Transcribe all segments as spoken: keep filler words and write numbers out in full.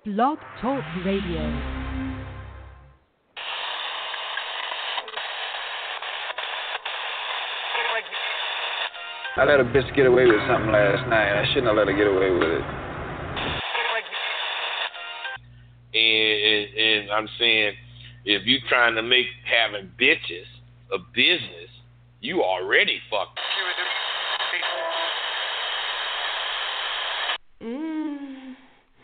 Blog Talk Radio. I let a bitch get away with something last night. I shouldn't have let her get away with it. And, and, and I'm saying, if you trying to make having bitches a business, you already fucked. Mm.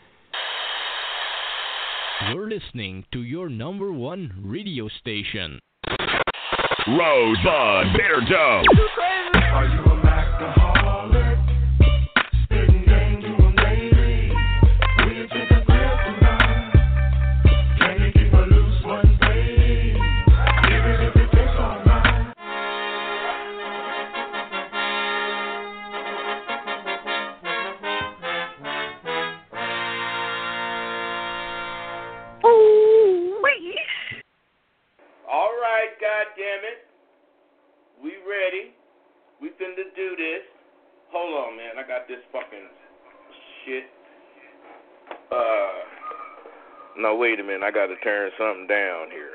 You're listening to your number one radio station. Rosebud Bitter Dope. Are you a alcoholic? Spitting game to a lady. Will you take a grip tonight? Can you keep a loose one, babe? Even if it takes all night. Ooh-wee. All right, goddammit. We ready. We finna do this. Hold on, man. I got this fucking shit. Uh, no, wait a minute. I gotta turn something down here.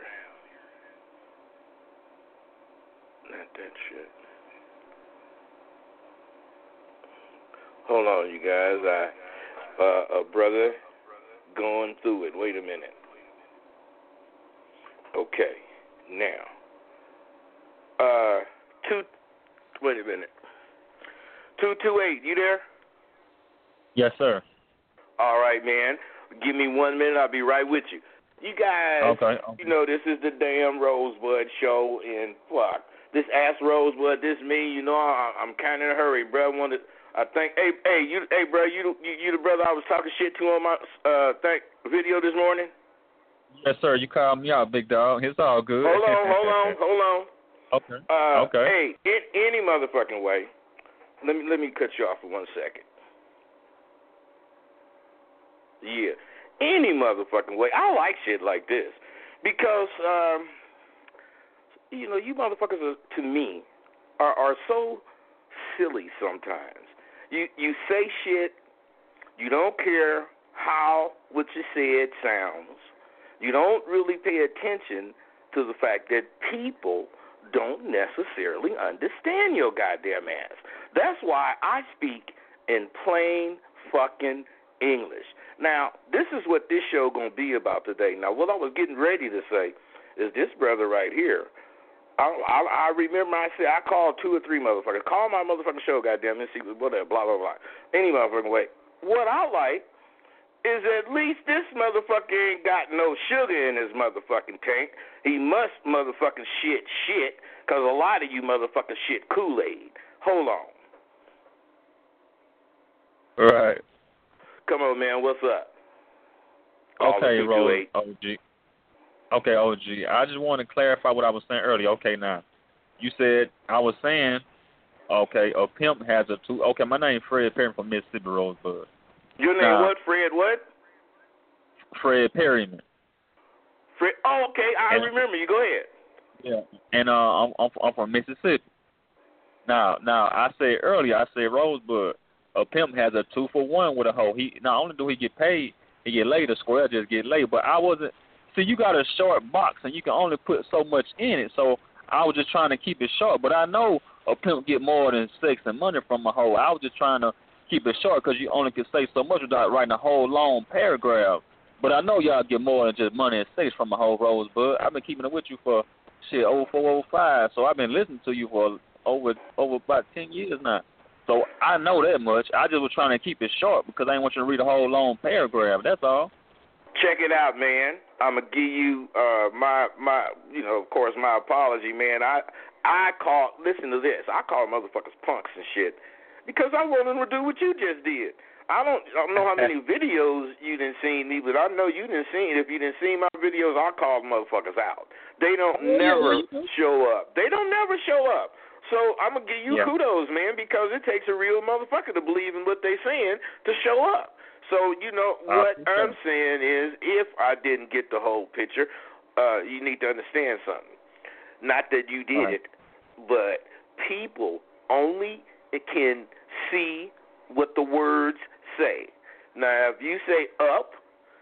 Not that shit. Hold on, you guys. I, uh, a brother going through it. Wait a minute. Okay. Now, uh, two. Wait a minute. two two eight, you there? Yes, sir. All right, man. Give me one minute. I'll be right with you. You guys, okay, okay. You know, this is the damn Rosebud show, and fuck. This ass Rosebud, this me, you know, I, I'm kind of in a hurry, bro. I wanted, I think, hey, hey, you, hey, bro, you, you, you the brother I was talking shit to on my uh think video this morning? Yes, sir. You called me out, big dog. It's all good. Hold on, hold on, hold on. Okay. Uh, okay. Hey, in any motherfucking way, let me let me cut you off for one second. Yeah, any motherfucking way. I like shit like this because, um, you know, you motherfuckers are, to me, are, are so silly sometimes. You you say shit, you don't care how what you said sounds. You don't really pay attention to the fact that people don't necessarily understand your goddamn ass. That's why I speak in plain fucking English. Now, this is what this show gonna be about today. Now, what I was getting ready to say is this brother right here. I, I, I remember I said I called two or three motherfuckers. Call my motherfucking show, goddamn it, see whatever, blah blah blah. Any motherfucking way. What I like is at least this motherfucker ain't got no sugar in his motherfucking tank. He must motherfucking shit shit, because a lot of you motherfuckers shit Kool-Aid. Hold on. Right. Come on, man. What's up? Okay, Rose, O G. Okay, O G. I just want to clarify what I was saying earlier. Okay, now. You said, I was saying, okay, a pimp has a two. Okay, my name is Fred Perryman from Mississippi Rosebud. Your name now, what, Fred what? Fred Perryman. Fred, oh, okay, I and, remember you. Go ahead. Yeah, and uh, I'm, I'm I'm from Mississippi. Now, now I said earlier, I said Rosebud, a pimp has a two for one with a hoe. He not only do he get paid, he get laid. A square just get laid. But I wasn't. See, you got a short box, and you can only put so much in it. So I was just trying to keep it short. But I know a pimp get more than sex and money from a hoe. I was just trying to keep it short because you only can say so much without writing a whole long paragraph. But I know y'all get more than just money and sex from a whole Rosebud. I've been keeping it with you for shit oh four oh five, so I've been listening to you for over over about ten years now. So I know that much. I just was trying to keep it short because I didn't want you to read a whole long paragraph. That's all. Check it out, man. I'm gonna give you uh, my my you know of course my apology, man. I I call listen to this. I call motherfuckers punks and shit because I want them to do what you just did. I don't, I don't know how many videos you didn't see me, but I know you didn't see it. If you didn't see my videos, I call motherfuckers out. They don't oh, never yeah, show up. They don't never show up. So I'm gonna give you yeah. kudos, man, because it takes a real motherfucker to believe in what they're saying to show up. So you know what uh, I'm saying is, if I didn't get the whole picture, uh, you need to understand something. Not that you did right. it, but people only can see what the words say. Now, if you say up,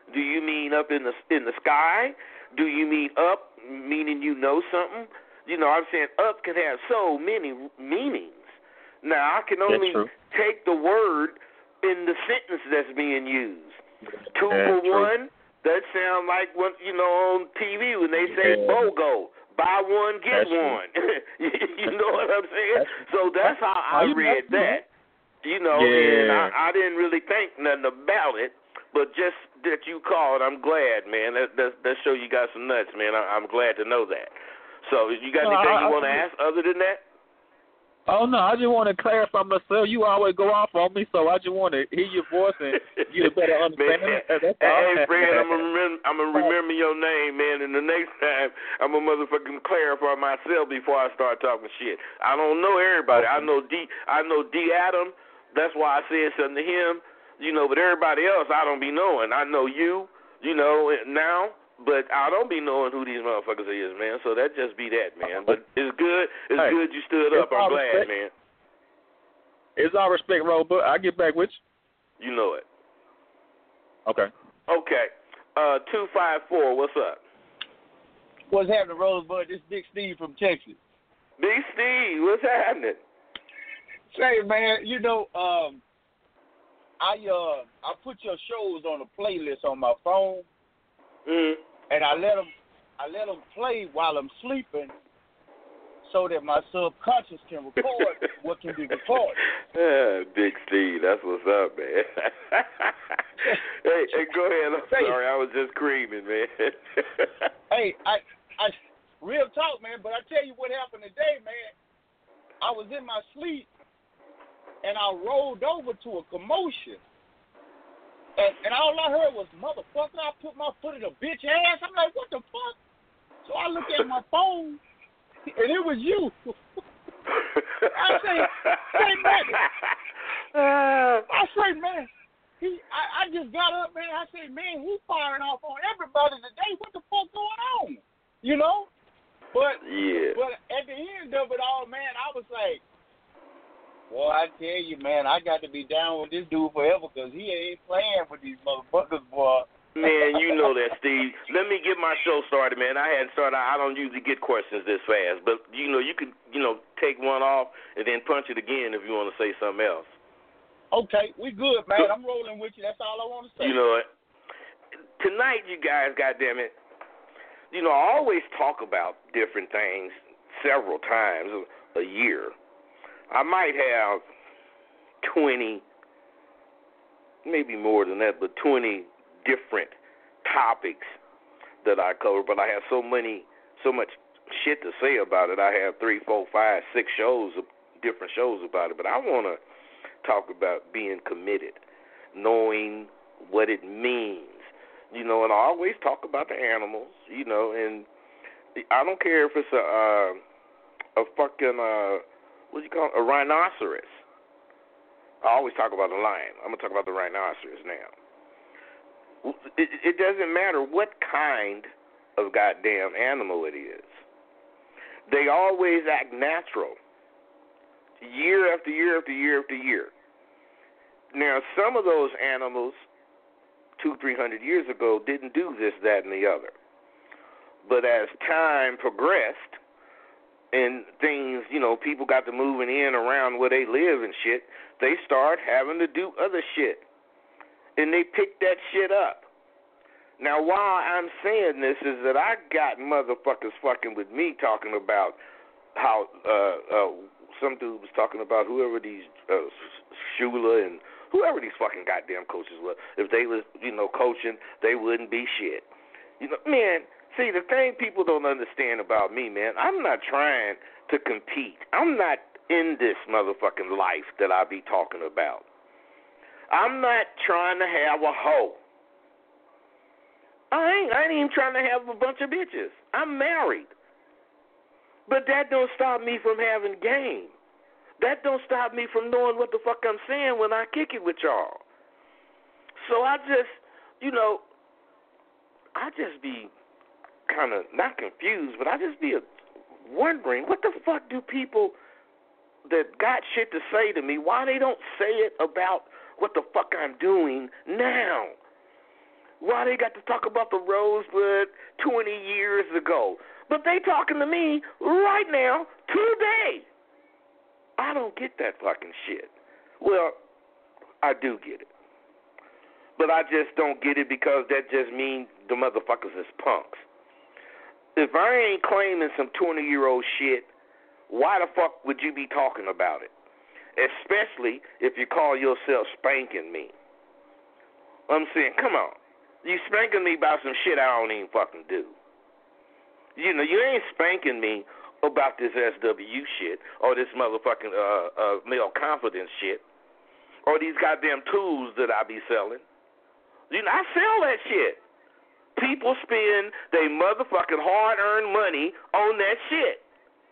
Do you mean up in the in the sky? Do you mean up, meaning you know something? You know, I'm saying up can have so many meanings. Now, I can only take the word in the sentence that's being used. Two that's for true. one, that sound like what, you know, on T V when they say yeah. BOGO. Buy one, get that's one. You know what I'm saying? That's, so that's how I read that. You know, yeah. and I, I didn't really think nothing about it, but just that you called, I'm glad, man. That that, that show you got some nuts, man. I, I'm glad to know that. So you got no, anything I, you want to I, ask other than that? Oh, no, I just want to clarify myself. You always go off on me, so I just want to hear your voice and get a better understanding. Man, That's hey, all. hey, friend, I'm going remember, I'm to remember your name, man, and the next time I'm going to motherfucking clarify myself before I start talking shit. I don't know everybody. I know D I know D. Adam. That's why I said something to him, you know, but everybody else I don't be knowing. I know you, you know, now. But I don't be knowing who these motherfuckers is, man. So that just be that, man. But it's good. It's hey, good you stood up. I'm glad, respect. man. It's all respect, Robert. I'll get back with you. You know it. Okay. Okay. Uh, two five four. What's up? What's happening, Rosebud? This is Big Steve from Texas. Big Steve, what's happening? Say, man, you know, um, I uh, I put your shows on a playlist on my phone. Mm. And I let them, I let them play while I'm sleeping, so that my subconscious can record what can be recorded. Yeah, Big Steve, that's what's up, man. hey, hey, go ahead. I'm hey, sorry, I was just screaming, man. hey, I, I, real talk, man. But I tell you what happened today, man. I was in my sleep, and I rolled over to a commotion. And, and all I heard was, motherfucker, I put my foot in a bitch ass. I'm like, what the fuck? So I looked at my phone, and it was you. I say, say, man. I say, man, he, I, I just got up, man. I say, man, he firing off on everybody today. What the fuck going on? You know? But, yeah. but at the end of it all, man, I was like, well, I tell you, man, I got to be down with this dude forever because he ain't playing with these motherfuckers, boy. Man, you know that, Steve. Let me get my show started, man. I hadn't started. I don't usually get questions this fast, but you know, you could, you know, take one off and then punch it again if you want to say something else. Okay, we good, man. I'm rolling with you. That's all I want to say. You know what? Tonight, you guys, goddamn it, you know, I always talk about different things several times a year. I might have twenty, maybe more than that, but twenty different topics that I cover. But I have so many, so much shit to say about it. I have three, four, five, six shows, different shows about it. But I want to talk about being committed, knowing what it means, you know. And I always talk about the animals, you know. And I don't care if it's a uh, a fucking uh. What do you call it? A rhinoceros. I always talk about the lion. I'm going to talk about the rhinoceros now. It, it doesn't matter what kind of goddamn animal it is. They always act natural. Year after year after year after year. Now, some of those animals, two, three hundred years ago, didn't do this, that, and the other. But as time progressed, and things, you know, people got to moving in around where they live and shit, they start having to do other shit. And they pick that shit up. Now, why I'm saying this is that I got motherfuckers fucking with me talking about how uh, uh, some dude was talking about whoever these, uh, Shula and whoever these fucking goddamn coaches were. If they was, you know, coaching, they wouldn't be shit. You know, man, see, the thing people don't understand about me, man, I'm not trying to compete. I'm not in this motherfucking life that I be talking about. I'm not trying to have a hoe. I ain't, I ain't even trying to have a bunch of bitches. I'm married. But that don't stop me from having game. That don't stop me from knowing what the fuck I'm saying when I kick it with y'all. So I just, you know, I just be kind of not confused, but I just be wondering, what the fuck do people that got shit to say to me, why they don't say it about what the fuck I'm doing now? Why they got to talk about the Rosebud twenty years ago? But they talking to me right now, today. I don't get that fucking shit. Well, I do get it. But I just don't get it because that just means the motherfuckers is punks. If I ain't claiming some twenty-year-old shit, why the fuck would you be talking about it? Especially if you call yourself spanking me. I'm saying, come on. You spanking me about some shit I don't even fucking do. You know, you ain't spanking me about this S W shit or this motherfucking uh, uh, male confidence shit or these goddamn tools that I be selling. You know, I sell that shit. People spend their motherfucking hard-earned money on that shit.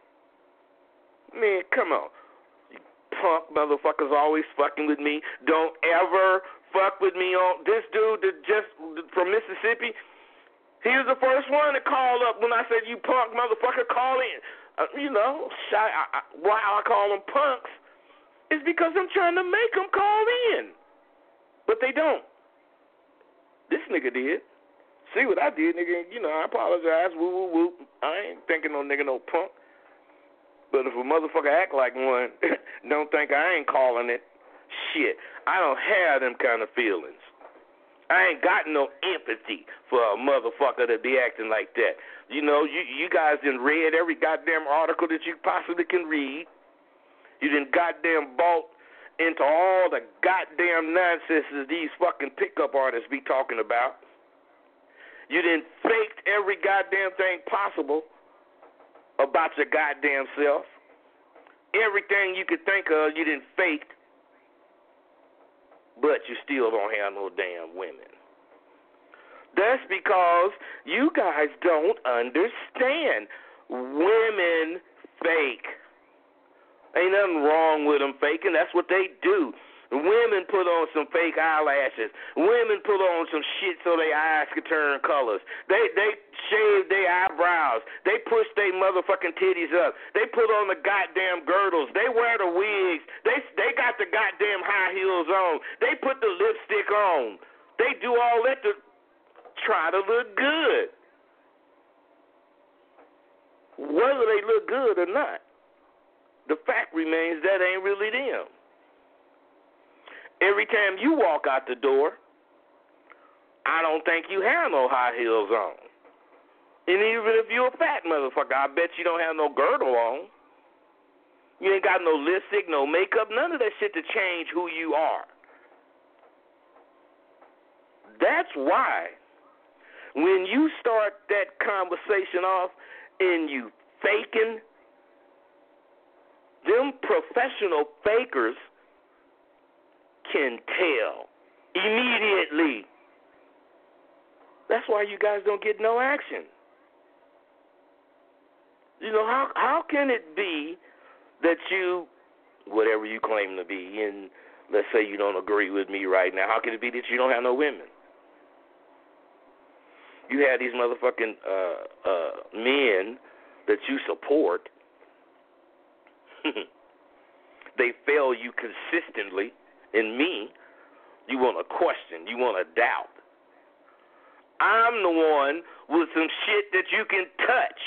Man, come on. You punk motherfuckers always fucking with me. Don't ever fuck with me on this dude that just from Mississippi. He was the first one to call up when I said, you punk motherfucker, call in. Uh, you know, shy, I, I, why I call them punks is because I'm trying to make them call in. But they don't. This nigga did. See what I did, nigga. You know, I apologize. Woo, woo, woo. I ain't thinking no nigga no punk. But if a motherfucker act like one, don't think I ain't calling it. Shit, I don't have them kind of feelings. I ain't got no empathy for a motherfucker to be acting like that. You know, you you guys done read every goddamn article that you possibly can read. You done goddamn bought into all the goddamn nonsense that these fucking pickup artists be talking about. You done faked every goddamn thing possible about your goddamn self. Everything you could think of, you done faked. But you still don't have no damn women. That's because you guys don't understand. Women fake. Ain't nothing wrong with them faking. That's what they do. Women put on some fake eyelashes. Women put on some shit so their eyes can turn colors. They they shave their eyebrows. They push their motherfucking titties up. They put on the goddamn girdles. They wear the wigs. They they got the goddamn high heels on. They put the lipstick on. They do all that to try to look good. Whether they look good or not, the fact remains that ain't really them. Every time you walk out the door, I don't think you have no high heels on. And even if you're a fat motherfucker, I bet you don't have no girdle on. You ain't got no lipstick, no makeup, none of that shit to change who you are. That's why when you start that conversation off and you faking, them professional fakers can tell immediately. That's why you guys don't get no action. You know, how how can it be that you, whatever you claim to be, and let's say you don't agree with me right now, how can it be that you don't have no women? You have these motherfucking uh, uh, men that you support. They fail you consistently. In me, you want to question, you want to doubt. I'm the one with some shit that you can touch.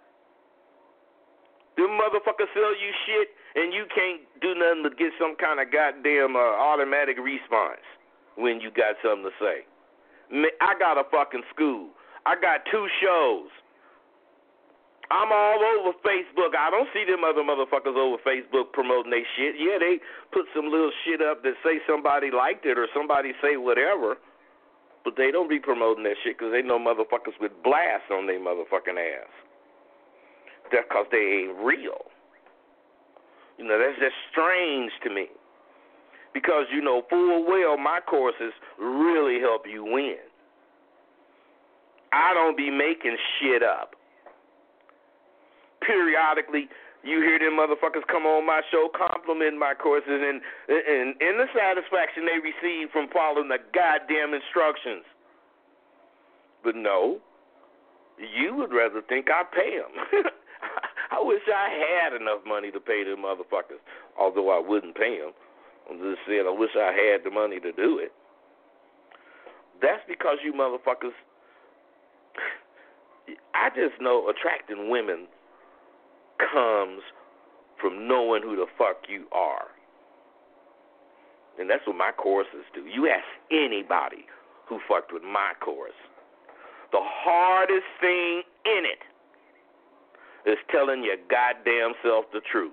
Them motherfuckers sell you shit and you can't do nothing but get some kind of goddamn uh, automatic response when you got something to say. I got a fucking school. I got two shows. I'm all over Facebook. I don't see them other motherfuckers over Facebook promoting they shit. Yeah, they put some little shit up that say somebody liked it or somebody say whatever, but they don't be promoting that shit because they know motherfuckers with blasts on their motherfucking ass. That's because they ain't real. You know, that's just strange to me because, you know, full well my courses really help you win. I don't be making shit up. Periodically, you hear them motherfuckers come on my show complimenting my courses and, and, and the satisfaction they receive from following the goddamn instructions. But no, you would rather think I pay them. I wish I had enough money to pay them motherfuckers, although I wouldn't pay them. I'm just saying I wish I had the money to do it. That's because you motherfuckers, I just know attracting women comes from knowing who the fuck you are. And that's what my choruses do. You ask anybody who fucked with my chorus. The hardest thing in it is telling your goddamn self the truth.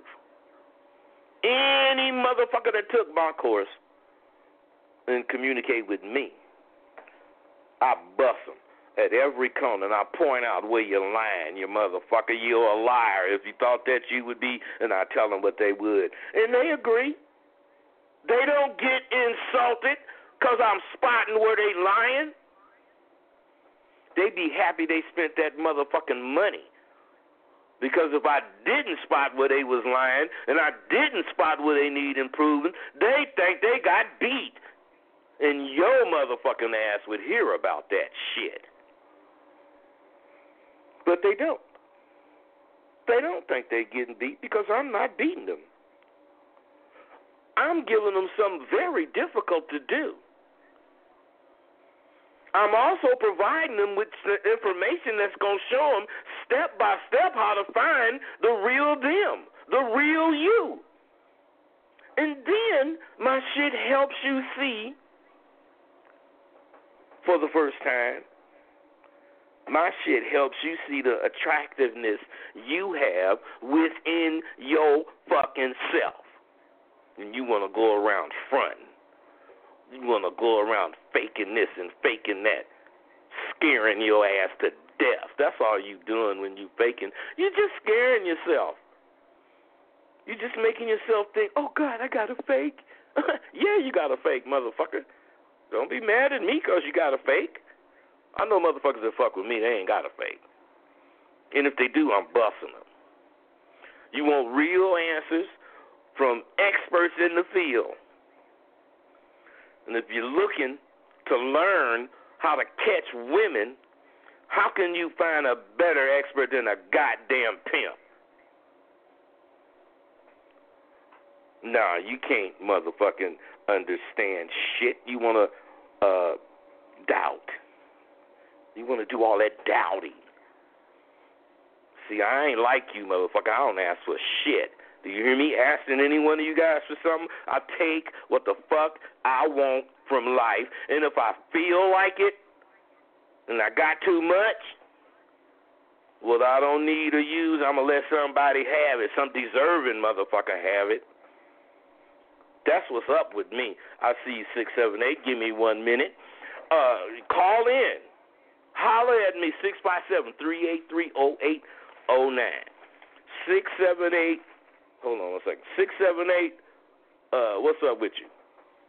Any motherfucker that took my course and communicate with me, I bust them at every corner, and I point out where you're lying, you motherfucker. You're a liar if you thought that you would be, and I tell them what they would. And they agree. They don't get insulted because I'm spotting where they lying. They be happy they spent that motherfucking money. Because if I didn't spot where they was lying and I didn't spot where they need improving, they think they got beat. And your motherfucking ass would hear about that shit. But they don't. They don't think they're getting beat because I'm not beating them. I'm giving them something very difficult to do. I'm also providing them with information that's going to show them step by step how to find the real them, the real you. And then my shit helps you see, for the first time, my shit helps you see the attractiveness you have within your fucking self. And you want to go around fronting. You want to go around faking this and faking that, scaring your ass to death. That's all you doing when you faking. You're just scaring yourself. You're just making yourself think, oh, God, I got a fake. Yeah, you got a fake, motherfucker. Don't be mad at me because you got a fake. I know motherfuckers that fuck with me, they ain't got a fake. And if they do, I'm busting them. You want real answers from experts in the field. And if you're looking to learn how to catch women, how can you find a better expert than a goddamn pimp? Nah, you can't motherfucking understand shit. You want to uh, doubt. You want to do all that doubting. See, I ain't like you, motherfucker. I don't ask for shit. Do you hear me asking any one of you guys for something? I take what the fuck I want from life, and if I feel like it, and I got too much, what I don't need or use, I'm going to let somebody have it. Some deserving motherfucker have it. That's what's up with me. I see you, six seven eight. Give me one minute. Uh, call in. Holler at me, six five seven, three eight three, oh eight oh nine. six seven eight. Hold on one second. six seven eight, uh, what's up with you?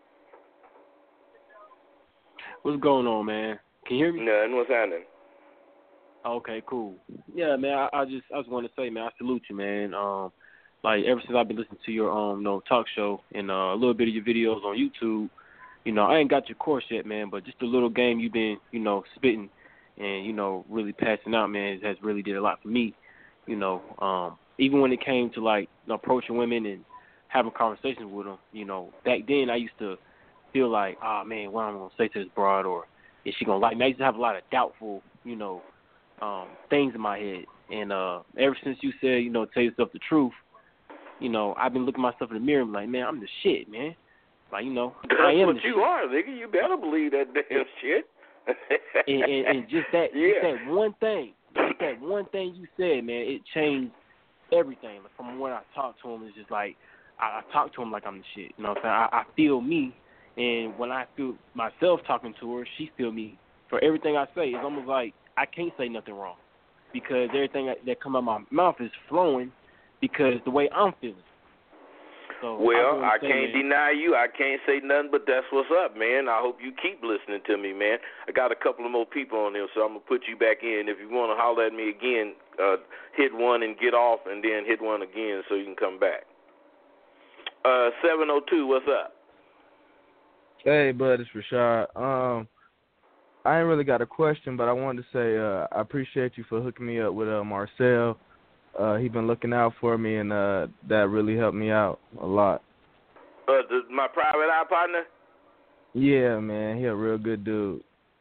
What's going on, man? Can you hear me? Nothing. What's happening? Okay, cool. Yeah, man, I, I just I just want to say, man, I salute you, man. Um, like, ever since I've been listening to your um, you know, talk show and uh, a little bit of your videos on YouTube, you know, I ain't got your course yet, man, but just the little game you've been, you know, spitting and, you know, really passing out, man, has really did a lot for me, you know. Um, even when it came to, like, you know, approaching women and having conversations with them, you know, back then I used to feel like, oh, man, what am I going to say to this broad, or is she going to like me? I used to have a lot of doubtful, you know, um, things in my head. And uh, ever since you said, you know, tell yourself the truth, you know, I've been looking myself in the mirror and like, man, I'm the shit, man. Like, you know, That's I am what the you shit. are, nigga. You better believe that damn shit. and, and, and just that, yeah. just that one thing, just that one thing you said, man, it changed everything. From when I talk to him, it's just like, I, I talk to him like I'm the shit. You know what I'm saying? I, I feel me, and when I feel myself talking to her, she feel me. For everything I say, it's almost like I can't say nothing wrong because everything that, that come out my mouth is flowing because the way I'm feeling. So well, I, I say, can't man, deny you. I can't say nothing, but that's what's up, man. I hope you keep listening to me, man. I got a couple of more people on there, so I'm going to put you back in. If you want to holler at me again, uh, hit one and get off, and then hit one again so you can come back. Uh, seven oh two, what's up? Hey, bud, it's Rashad. Um, I ain't really got a question, but I wanted to say uh, I appreciate you for hooking me up with uh, Marcel. Uh, he been looking out for me, and uh, that really helped me out a lot. Uh, the, my private eye partner? Yeah, man, he a real good dude.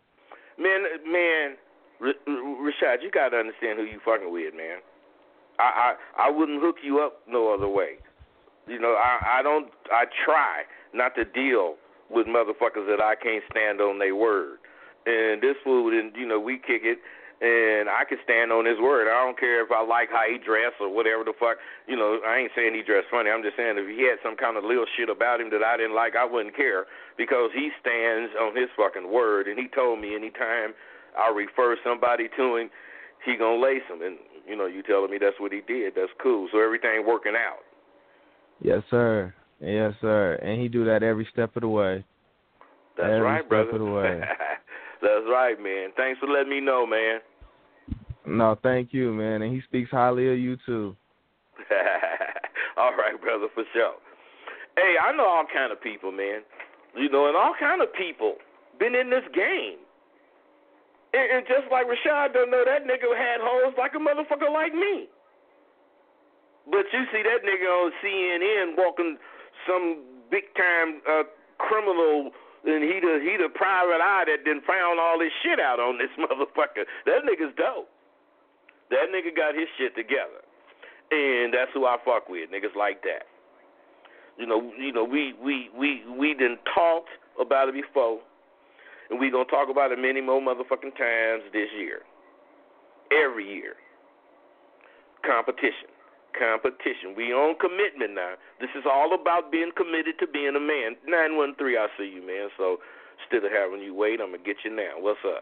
Man, man, R- R- Rashad, you got to understand who you fucking with, man. I, I I wouldn't hook you up no other way. You know, I, I don't, I try not to deal with motherfuckers that I can't stand on their word. And this fool, and you know, we kick it, and I can stand on his word. I don't care if I like how he dressed or whatever the fuck. You know, I ain't saying he dressed funny. I'm just saying if he had some kind of little shit about him that I didn't like, I wouldn't care because he stands on his fucking word. And he told me anytime I refer somebody to him, he gonna lace him. And you know, you telling me that's what he did. That's cool. So everything working out. Yes, sir. Yes, sir. And he do that every step of the way. That's every right, step brother. Of the way. That's right, man. Thanks for letting me know, man. No, thank you, man. And he speaks highly of you, too. All right, brother, for sure. Hey, I know all kind of people, man. You know, and all kind of people been in this game. And, and just like Rashad don't know, that nigga had hoes like a motherfucker like me. But you see that nigga on C N N walking some big-time uh, criminal, and he the, he the private eye that done found all this shit out on this motherfucker. That nigga's dope. That nigga got his shit together. And that's who I fuck with, niggas like that. You know, you know, we we we we done talked about it before, and we gonna talk about it many more motherfucking times this year. Every year. Competition. Competition. We on commitment now. This is all about being committed to being a man. nine one three, I see you, man. So instead of having you wait, I'm going to get you now. What's up?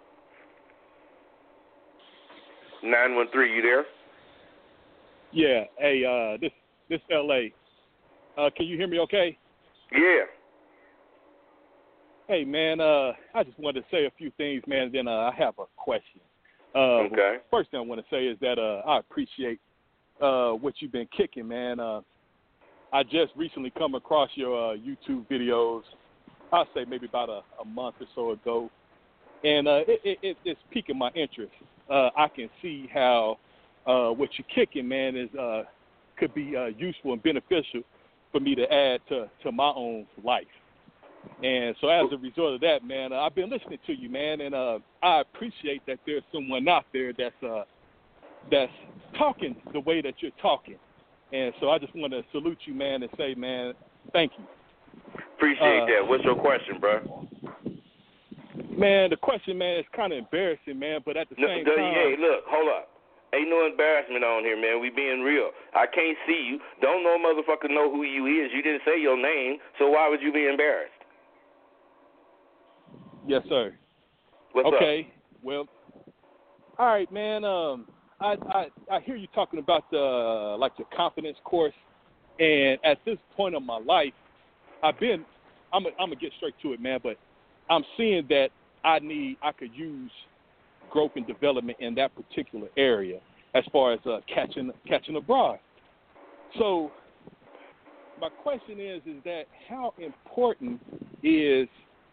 nine one three, you there? Yeah. Hey, uh, this this L A. Uh, can you hear me okay? Yeah. Hey, man, uh, I just wanted to say a few things, man, and then uh, I have a question. Uh, okay. First thing I want to say is that uh, I appreciate uh, what you've been kicking, man. Uh, I just recently come across your uh, YouTube videos, I'll say maybe about a, a month or so ago, and uh, it, it, it's piquing my interest. Uh, I can see how uh, what you're kicking, man, is uh, could be uh, useful and beneficial for me to add to, to my own life. And so as a result of that, man, uh, I've been listening to you, man, and uh, I appreciate that there's someone out there that's uh, that's talking the way that you're talking. And so I just want to salute you, man, and say, man, thank you. Appreciate uh, that. What's your question, bro? Man, the question, man, is kind of embarrassing, man, but at the No, same the, time. Hey, look, hold up. Ain't no embarrassment on here, man. We being real. I can't see you. Don't no motherfucker know who you is. You didn't say your name, so why would you be embarrassed? Yes, sir. What's okay. up? Well, all right, man. Um, I, I I hear you talking about the like your confidence course, and at this point of my life, I've been. I'm a, I'm gonna get straight to it, man. But I'm seeing that I need I could use growth and development in that particular area as far as uh, catching catching a broad. So my question is is that how important is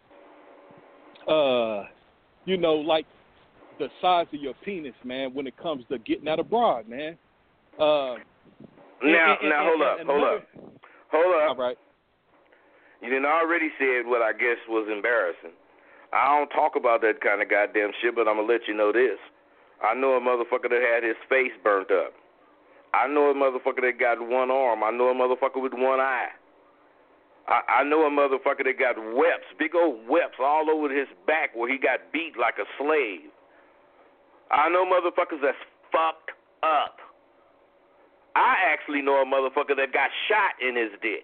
uh you know like the size of your penis, man, when it comes to getting at a broad, man? Uh, now, and, and, now, and, hold and, up, and hold another, up, hold up. All right. You done already said what I guess was embarrassing. I don't talk about that kind of goddamn shit, but I'm going to let you know this. I know a motherfucker that had his face burnt up. I know a motherfucker that got one arm. I know a motherfucker with one eye. I, I know a motherfucker that got webs, big old webs all over his back where he got beat like a slave. I know motherfuckers that's fucked up. I actually know a motherfucker that got shot in his dick.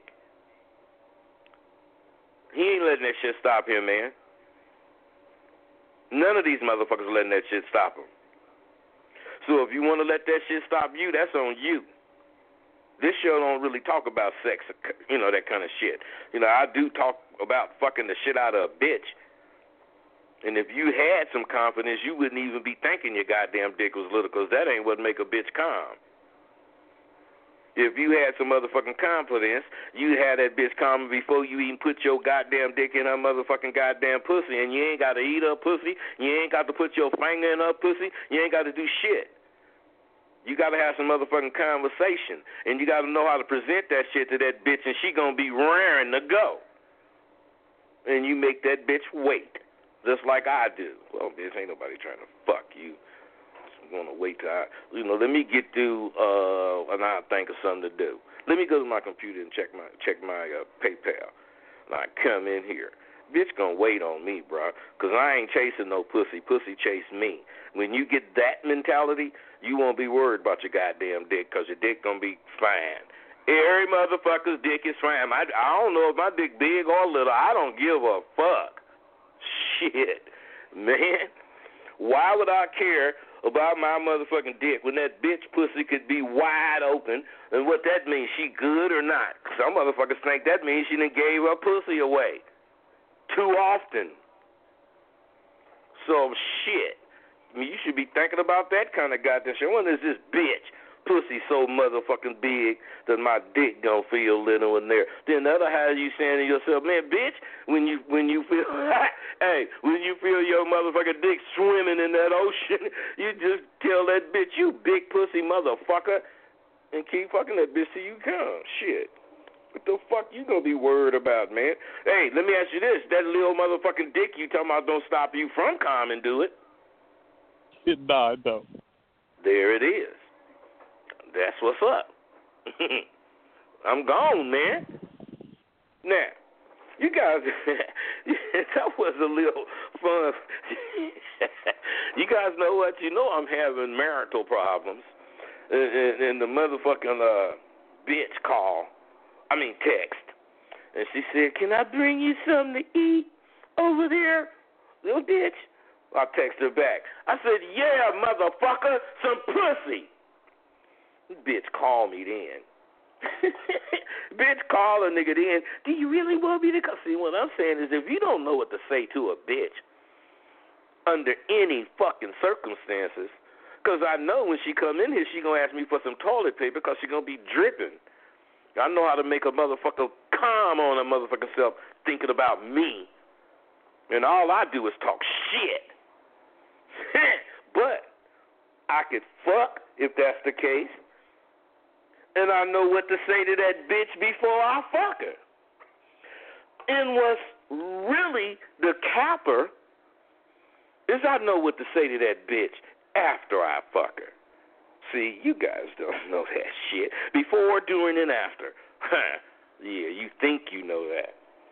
He ain't letting that shit stop him, man. None of these motherfuckers letting that shit stop him. So if you want to let that shit stop you, that's on you. This show don't really talk about sex, you know, that kind of shit. You know, I do talk about fucking the shit out of a bitch. And if you had some confidence, you wouldn't even be thinking your goddamn dick was little, because that ain't what make a bitch calm. If you had some motherfucking confidence, you'd have that bitch calm before you even put your goddamn dick in her motherfucking goddamn pussy. And you ain't got to eat her pussy. You ain't got to put your finger in her pussy. You ain't got to do shit. You got to have some motherfucking conversation. And you got to know how to present that shit to that bitch, and she going to be raring to go. And you make that bitch wait. just like I do. Well, bitch, ain't nobody trying to fuck you. Just want to wait till I, you know, let me get through, uh, and I'll think of something to do. Let me go to my computer and check my check my uh, PayPal. And I come in here. Bitch gonna wait on me, bro, because I ain't chasing no pussy. Pussy chase me. When you get that mentality, you won't be worried about your goddamn dick, because your dick gonna be fine. Every motherfucker's dick is fine. I, I don't know if my dick big or little. I don't give a fuck. Shit, man. Why would I care about my motherfucking dick when that bitch pussy could be wide open? And what that means, she good or not? Some motherfuckers think that means she done gave her pussy away too often. So, shit. I mean, you should be thinking about that kind of goddamn shit. When is this bitch pussy so motherfucking big that my dick gonna feel little in there? Then the other half you saying to yourself, man, bitch, when you when you feel, hey, when you feel your motherfucking dick swimming in that ocean, you just tell that bitch, you big pussy motherfucker, and keep fucking that bitch till you come. Shit. What the fuck you gonna be worried about, man? Hey, let me ask you this. That little motherfucking dick you talking about don't stop you from coming, do it? Nah, it don't. There it is. That's what's up. I'm gone, man. Now, you guys, that was a little fun. You guys know what? You know I'm having marital problems. And, and, and the motherfucking uh, bitch call. I mean, text. And she said, can I bring you something to eat over there, little bitch? I text her back. I said, yeah, motherfucker, some pussy. Bitch, call me then. Bitch, call a nigga then. Do you really want me to come? See, what I'm saying is if you don't know what to say to a bitch under any fucking circumstances, because I know when she come in here, she going to ask me for some toilet paper because she going to be dripping. I know how to make a motherfucker calm on a motherfucking self thinking about me. And all I do is talk shit. But I could fuck if that's the case. And I know what to say to that bitch before I fuck her. And what's really the capper is I know what to say to that bitch after I fuck her. See, you guys don't know that shit. Before, during, and after. Yeah, you think you know that.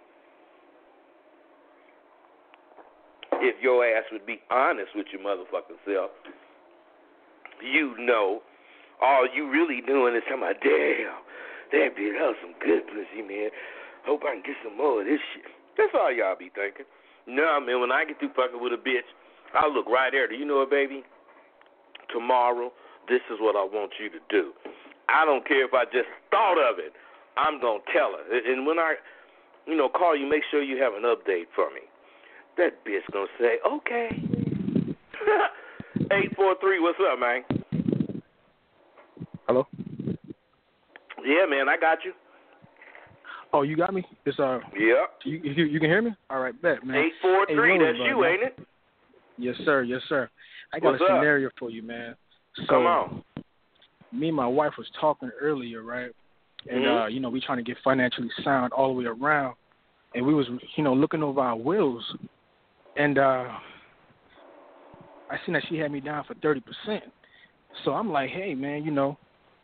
If your ass would be honest with your motherfucking self, you know all you really doing is talking about, damn, that bitch, that was some good pussy, man. Hope I can get some more of this shit. That's all y'all be thinking. No, man, when I get through fucking with a bitch, I'll look right there. Do you know what, baby? Tomorrow, this is what I want you to do. I don't care if I just thought of it. I'm going to tell her. And when I, you know, call you, make sure you have an update for me. That bitch going to say, okay. eight four three, what's up, man? Hello? Yeah, man, I got you. Oh, you got me? It's uh. Yep. You you, you can hear me? All right, bet, man. eight four three, hey, that's Rosebud, you, man. ain't it? Yes, sir. Yes, sir. I got What's a up? scenario for you, man. So, Come on. Me and my wife was talking earlier, right? And, mm-hmm. uh, you know, we trying to get financially sound all the way around. And we was, you know, looking over our wills. And uh, I seen that she had me down for thirty percent. So I'm like, hey, man, you know,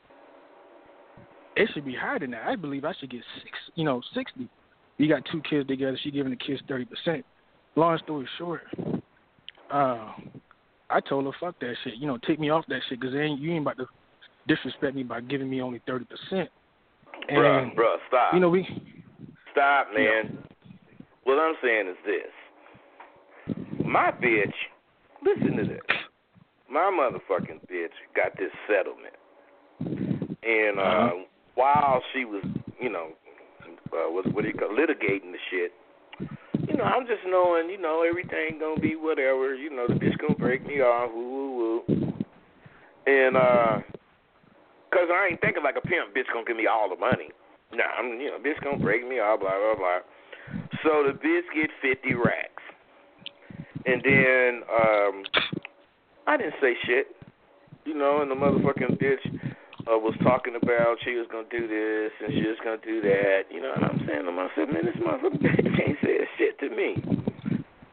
it should be higher than that. I believe I should get six, you know, sixty. You got two kids together. She giving the kids thirty percent. Long story short, uh, I told her, fuck that shit. You know, take me off that shit because ain't, you ain't about to disrespect me by giving me only thirty percent. Bruh, bruh, stop. You know, we... Stop, man. You know, what I'm saying is this. My bitch, listen to this. My motherfucking bitch got this settlement. And uh, uh-huh. while she was, you know, uh, what, what do you call litigating the shit, you know, I'm just knowing, you know, everything gonna be whatever. You know, the bitch gonna break me off, woo, woo, woo. And, uh, cause I ain't thinking like a pimp, bitch gonna give me all the money. Nah, I'm, you know, bitch gonna break me off, blah, blah, blah. So the bitch get fifty racks. And then, um, I didn't say shit. You know, and the motherfucking bitch uh, was talking about she was gonna do this and she was gonna do that. You know, and I'm saying to myself, man, this motherfucking bitch ain't said shit to me.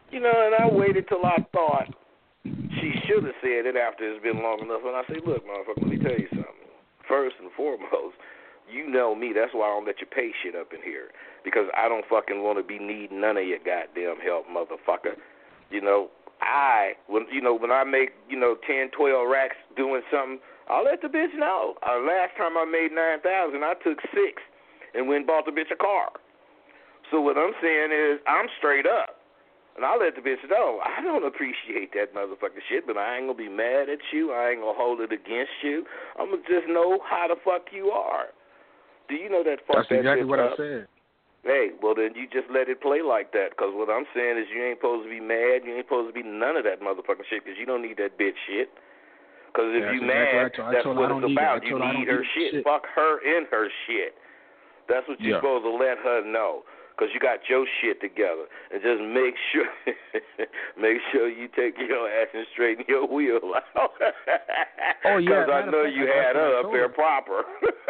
You know, and I waited till I thought she should have said it after it's been long enough. And I say, look, motherfucker, let me tell you something. First and foremost, you know me. That's why I don't let you pay shit up in here. Because I don't fucking want to be needing none of your goddamn help, motherfucker. You know, I, when you know, when I make, you know, ten, twelve racks doing something, I'll let the bitch know. Uh, last time I made nine thousand, I took six and went and bought the bitch a car. So what I'm saying is, I'm straight up. And I'll let the bitch know, I don't appreciate that motherfucking shit, but I ain't going to be mad at you. I ain't going to hold it against you. I'm going to just know how the fuck you are. Do you know that fuck That's that exactly shit what up? I said. Hey, well, then you just let it play like that, because what I'm saying is you ain't supposed to be mad. You ain't supposed to be none of that motherfucking shit, because you don't need that bitch shit. Because if Yeah, you that's mad, exactly what I told- I that's told her what I don't it's need it. I about. You told her I need don't her need shit. shit. Fuck her and her shit. That's what you're Yeah. supposed to let her know. Because you got your shit together. And just make sure make sure you take your ass and straighten your wheel out. Oh, yeah. Because I matter know of fact, you that's had what I her up told there her. proper.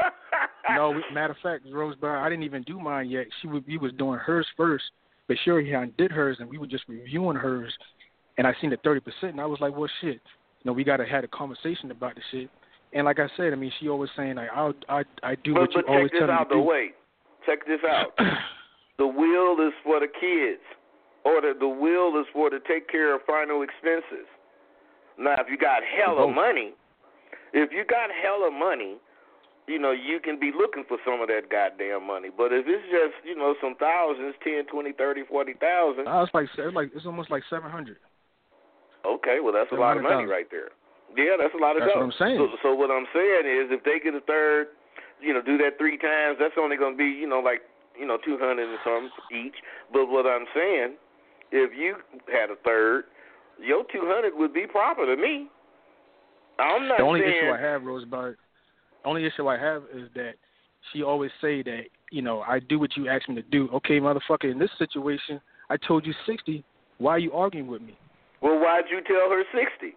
No, we- matter of fact, Rosebud, I didn't even do mine yet. She was, we was doing hers first. But sure, he did hers, and we were just reviewing hers. And I seen the thirty percent, and I was like, well, shit. You know, we got to have a conversation about the shit. And like I said, I mean, she always saying, like, I'll, I I do but what you but always check tell this me out, to though. do. Wait. Check this out. The will is for the kids, or the, the will is for to take care of final expenses. Now, if you got hella Both. money, if you got hella money, you know, you can be looking for some of that goddamn money. But if it's just, you know, some thousands, ten, twenty, thirty, forty thousand. I was like, it's like it's almost like seven hundred. Okay, well, that's a lot of money right there. Yeah, that's a lot of That's dough. what I'm saying. So, so what I'm saying is, if they get a third, you know, do that three times, that's only going to be, you know, like, you know, two hundred and something each. But what I'm saying, if you had a third, your two hundred would be proper to me. I'm not The only saying. issue I have, Rosebud, the only issue I have is that she always say that, you know, I do what you ask me to do. Okay, motherfucker, in this situation, I told you sixty. Why are you arguing with me? Well, why'd you tell her sixty?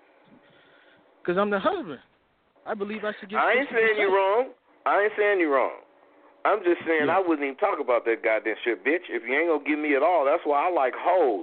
Because I'm the husband. I believe I should get I ain't sixty percent. saying you wrong. I ain't saying you wrong. I'm just saying Yeah. I wouldn't even talk about that goddamn shit, bitch. If you ain't gonna give me at all, that's why I like hoes.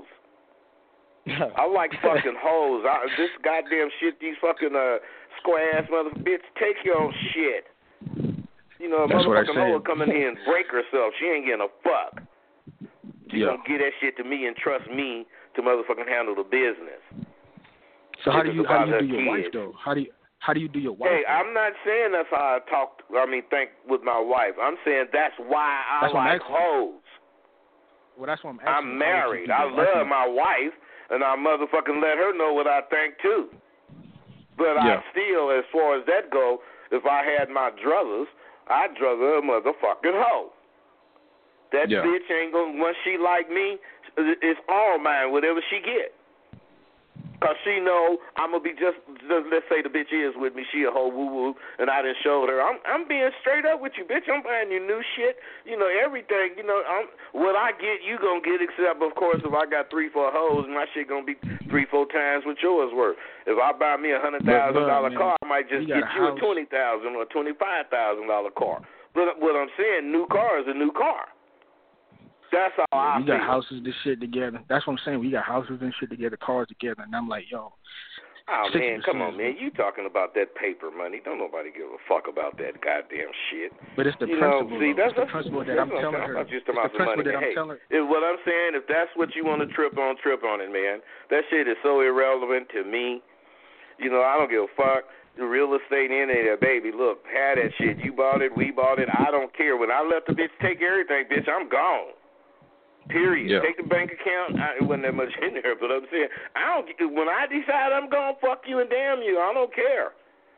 I like fucking hoes. I, this goddamn shit, these fucking uh, square ass mother bitch, take your own shit. You know, a That's what I motherfucking hoe said. will come in here and break herself. She ain't getting a fuck. She Yeah. gonna get that shit to me and trust me to motherfucking handle the business. So how If do it's you how do about you do her your wife kids. though? How do you how do you do your wife? Hey, though? I'm not saying that's how I talk. I mean, think with my wife. I'm saying that's why I That's what I'm like asking. hoes. Well, that's what I'm asking. I'm How would you married. do I your wife? love my wife, and I motherfucking let her know what I think too. But Yeah. I still, as far as that go, if I had my druthers, I'd druther a motherfucking hoe. That Yeah. bitch ain't gonna, once she like me, it's all mine, whatever she get. Because she know I'm going to be just, just, let's say the bitch is with me, she a whole woo-woo, and I done showed her. I'm I'm being straight up with you, bitch. I'm buying you new shit, you know, everything. You know, I'm, what I get, you going to get, except, of course, if I got three, four hoes, my shit going to be three, four times what yours worth. If I buy me a one hundred thousand dollars man, car, I might just we got get a you house. a twenty thousand dollars or twenty-five thousand dollars car. But what I'm saying, new car is a new car. That's how I We got feel. houses and shit together. That's what I'm saying. We got houses and shit together, cars together, and I'm like, yo. Oh, man, come on, sixty percent. man. You talking about that paper money. Don't nobody give a fuck about that goddamn shit. But it's the you know, principle. see, though. that's, It's the that's, principle that that's I'm what telling saying. her. I'm not just It's talking about the the money. principle that man. I'm Hey, telling her. if, what I'm saying, if that's what you want to trip on, trip on it, man. That shit is so irrelevant to me. You know, I don't give a fuck. The real estate in there, baby. Look, had that shit. You bought it, we bought it. I don't care. When I let the bitch take everything, bitch, I'm gone. Period. Yeah. Take the bank account. I, it wasn't that much in there, but I'm saying, I don't. When I decide I'm gonna fuck you and damn you, I don't care.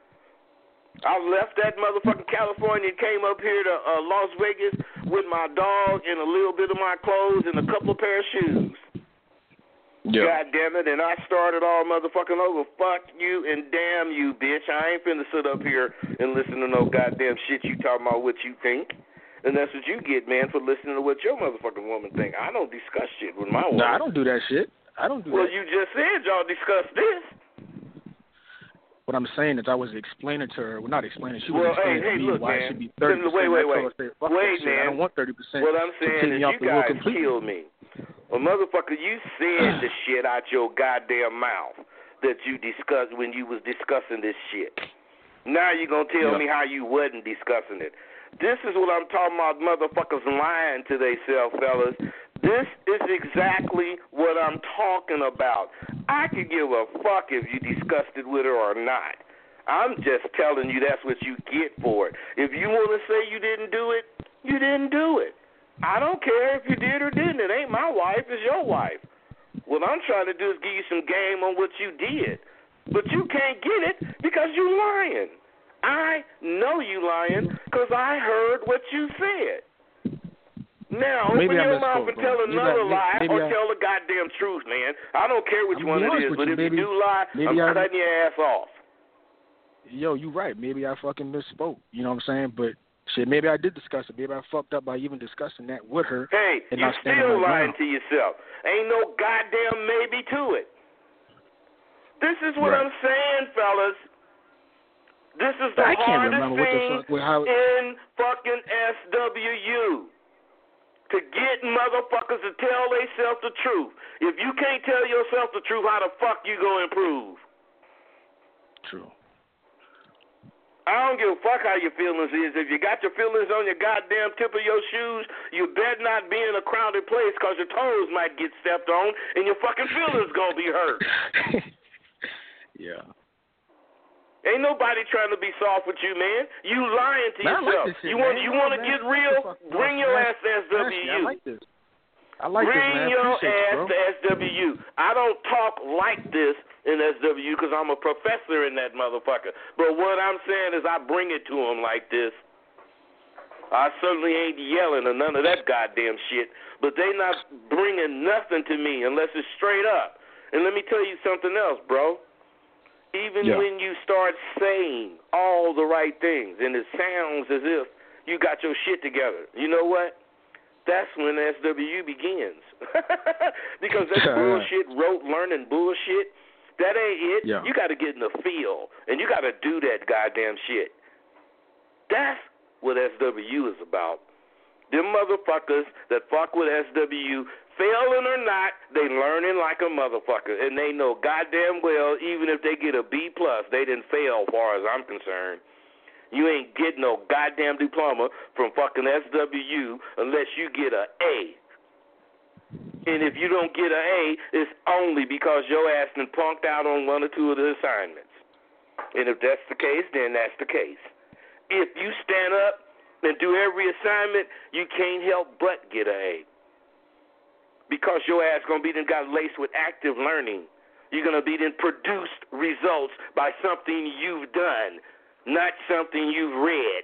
I left that motherfucking California and came up here to uh, Las Vegas with my dog and a little bit of my clothes and a couple of pair of shoes. Yeah. God damn it, and I started all motherfucking over. Fuck you and damn you, bitch. I ain't finna sit up here and listen to no goddamn shit you talking about what you think. And that's what you get, man, for listening to what your motherfucking woman think. I don't discuss shit with my woman. No, I don't do that shit. I don't do well, that. you just said y'all discussed this. What I'm saying is I was explaining to her. Well, not explaining. She was Well, explaining hey, hey, to me look, why man. it should be thirty percent. Wait, wait, I told wait. her, I said, fuck Wait, that shit. man. I don't want thirty percent. What I'm saying take is me off you the wheel guys completely. killed me. Well, motherfucker, you said the shit out your goddamn mouth that you discussed when you was discussing this shit. Now you gonna tell Yeah. me how you wasn't discussing it. This is what I'm talking about, motherfuckers lying to themselves, fellas. This is exactly what I'm talking about. I could give a fuck if you discussed it with her or not. I'm just telling you that's what you get for it. If you want to say you didn't do it, you didn't do it. I don't care if you did or didn't. It ain't my wife, it's your wife. What I'm trying to do is give you some game on what you did. But you can't get it because you lying. I know you lying because I heard what you said. Now, Maybe open I your misspoke, mouth and bro. tell Maybe another I- lie maybe or I- tell the goddamn truth, man. I don't care which I'm one gonna be it honest is, with but you, if maybe- you do lie, maybe I'm I- cutting your ass off. Yo, you right. Maybe I fucking misspoke. You know what I'm saying? But shit, maybe I did discuss it. Maybe I fucked up by even discussing that with her. Hey, and you not standing still my lying ground. to yourself. Ain't no goddamn maybe to it. This is what Right. I'm saying, fellas. This is the I can't hardest remember what the thing fuck- well, how- in fucking S W U. To get motherfuckers to tell themselves the truth. If you can't tell yourself the truth, how the fuck you gonna improve? True. I don't give a fuck how your feelings is. If you got your feelings on your goddamn tip of your shoes, you better not be in a crowded place because your toes might get stepped on and your fucking feelings gonna be hurt. Yeah. Ain't nobody trying to be soft with you, man. You lying to Man, I like yourself. this shit, you want man. you Yeah, want to man. get What real? the fuck, Bring bro? your Man, ass to S W U. I like this. I like Bring this, man. your Appreciate ass you, bro. to S W U. I don't talk like this in S W U because I'm a professor in that motherfucker. But what I'm saying is I bring it to them like this. I certainly ain't yelling or none of that goddamn shit. But they not bringing nothing to me unless it's straight up. And let me tell you something else, bro. Even Yeah. when you start saying all the right things and it sounds as if you got your shit together, you know what? That's when S W U begins. Because that bullshit, rote learning bullshit, that ain't it. Yeah. You got to get in the feel, and you got to do that goddamn shit. That's what S W U is about. Them motherfuckers that fuck with S W U, failing or not, they learning like a motherfucker. And they know goddamn well, even if they get a B plus, they didn't fail as far as I'm concerned. You ain't getting no goddamn diploma from fucking S W U unless you get a A. And if you don't get an A, it's only because your ass done punked out on one or two of the assignments. And if that's the case, then that's the case. If you stand up and do every assignment, you can't help but get an A. Because your ass going to be then got laced with active learning. You're going to be then produced results by something you've done, not something you've read.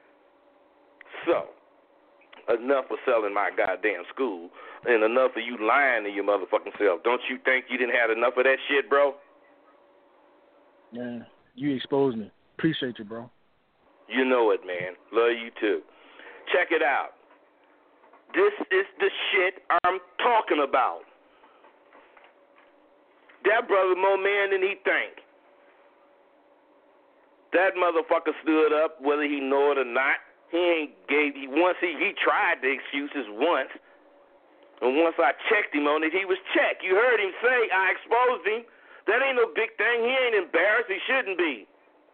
So, enough of selling my goddamn school and enough of you lying to your motherfucking self. Don't you think you didn't have enough of that shit, bro? Yeah. You exposed me. Appreciate you, bro. You know it, man. Love you too. Check it out. This is the shit I'm talking about. That brother more man than he think. That motherfucker stood up, whether he know it or not. He ain't gave he once he he tried the excuses once. And once I checked him on it, he was checked. You heard him say I exposed him. That ain't no big thing. He ain't embarrassed. He shouldn't be.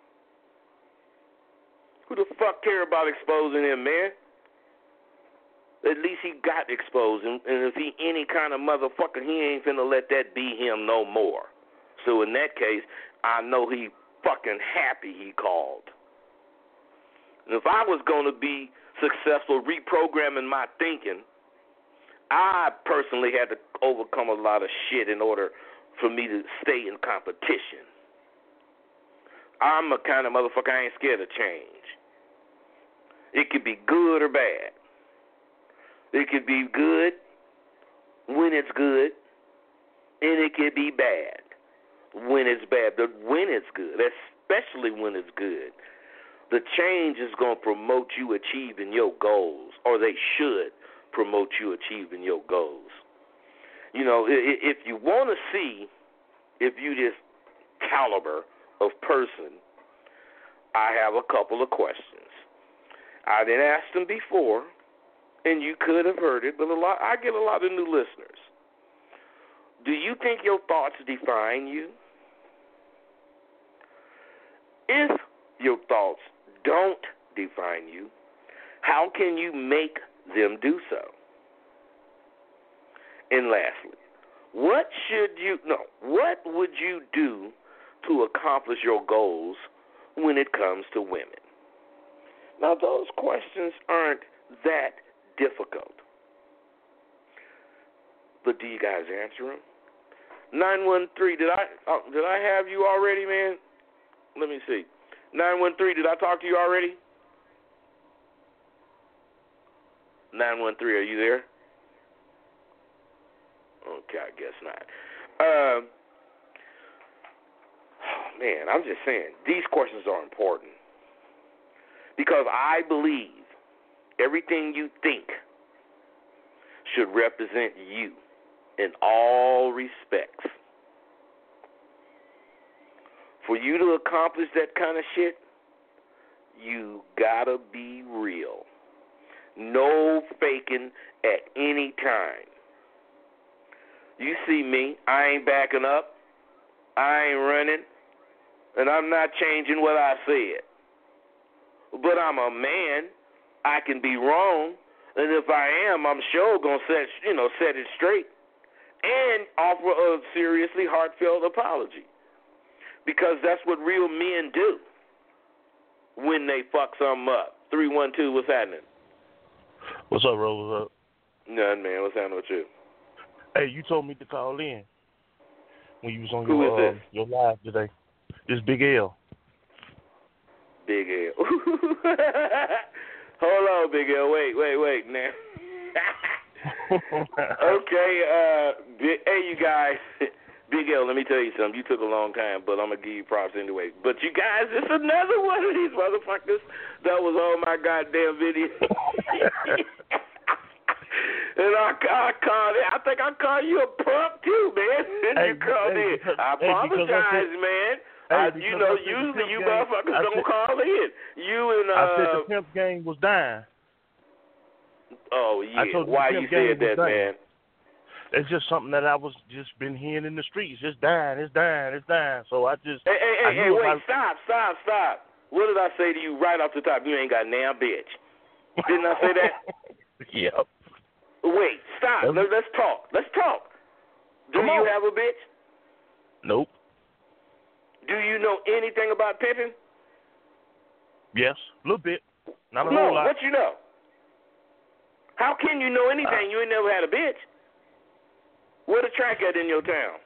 Who the fuck care about exposing him, man? At least he got exposed. And if he any kind of motherfucker, he ain't finna let that be him no more. So in that case, I know he fucking happy he called. And if I was going to be successful reprogramming my thinking, I personally had to overcome a lot of shit in order for me to stay in competition. I'm a kind of motherfucker, I ain't scared of change. It could be good or bad. It could be good when it's good, and it could be bad when it's bad. But when it's good, especially when it's good, the change is going to promote you achieving your goals, or they should promote you achieving your goals. You know, if you want to see if you this caliber of person, I have a couple of questions. I didn't ask them before, and you could have heard it, but a lot I get a lot of new listeners. Do you think your thoughts define you? If your thoughts don't define you, how can you make them do so? And lastly, what should you no, what would you do to accomplish your goals when it comes to women? Now, those questions aren't that difficult. But do you guys answer them? nine one three, did I oh, did I have you already, man? Let me see. nine one three, did I talk to you already? nine one three, are you there? Okay, I guess not. Um, oh, man, I'm just saying, these questions are important. Because I believe everything you think should represent you in all respects. For you to accomplish that kind of shit, you gotta be real. No faking at any time. You see me, I ain't backing up, I ain't running, and I'm not changing what I said. But I'm a man, I can be wrong, and if I am, I'm sure gonna set you know set it straight and offer a seriously heartfelt apology. Because that's what real men do when they fuck something up. three one two, what's happening? What's up, Rose? What's up? Nothing, man. What's happening with you? Hey, you told me to call in when you was on Who your is uh, your live today. This Big L. Big L. Hold on, Big L. Wait, wait, wait, now. Okay, uh, big, hey, you guys. Big L, let me tell you something. You took a long time, but I'm going to give you props anyway. But you guys, it's another one of these motherfuckers that was on my goddamn video. And I, I called it. I think I called you a pump, too, man. And Hey, you called hey, in. because- I hey, because I apologize, said- man. Hey, I, because you know, I said the usually pimp you gang- motherfuckers I don't said- call in. You and, uh... I said the pimp gang was dying. Oh, yeah. I told you Why the you pimp gang said was that, dying. man? It's just something that I was just been hearing in the streets. It's dying, it's dying, it's dying. So I just. Hey, hey, I hey, hey knew wait, if I- stop, stop, stop. What did I say to you right off the top? You ain't got now, bitch. Didn't I say that? Yep. Wait, stop. Yep. Let, let's talk. Let's talk. Do Come you on. have a bitch? Nope. Do you know anything about pimping? Yes, a little bit. Not a no, whole lot. what you know? How can you know anything? Uh, you ain't never had a bitch. Where the track at in your town?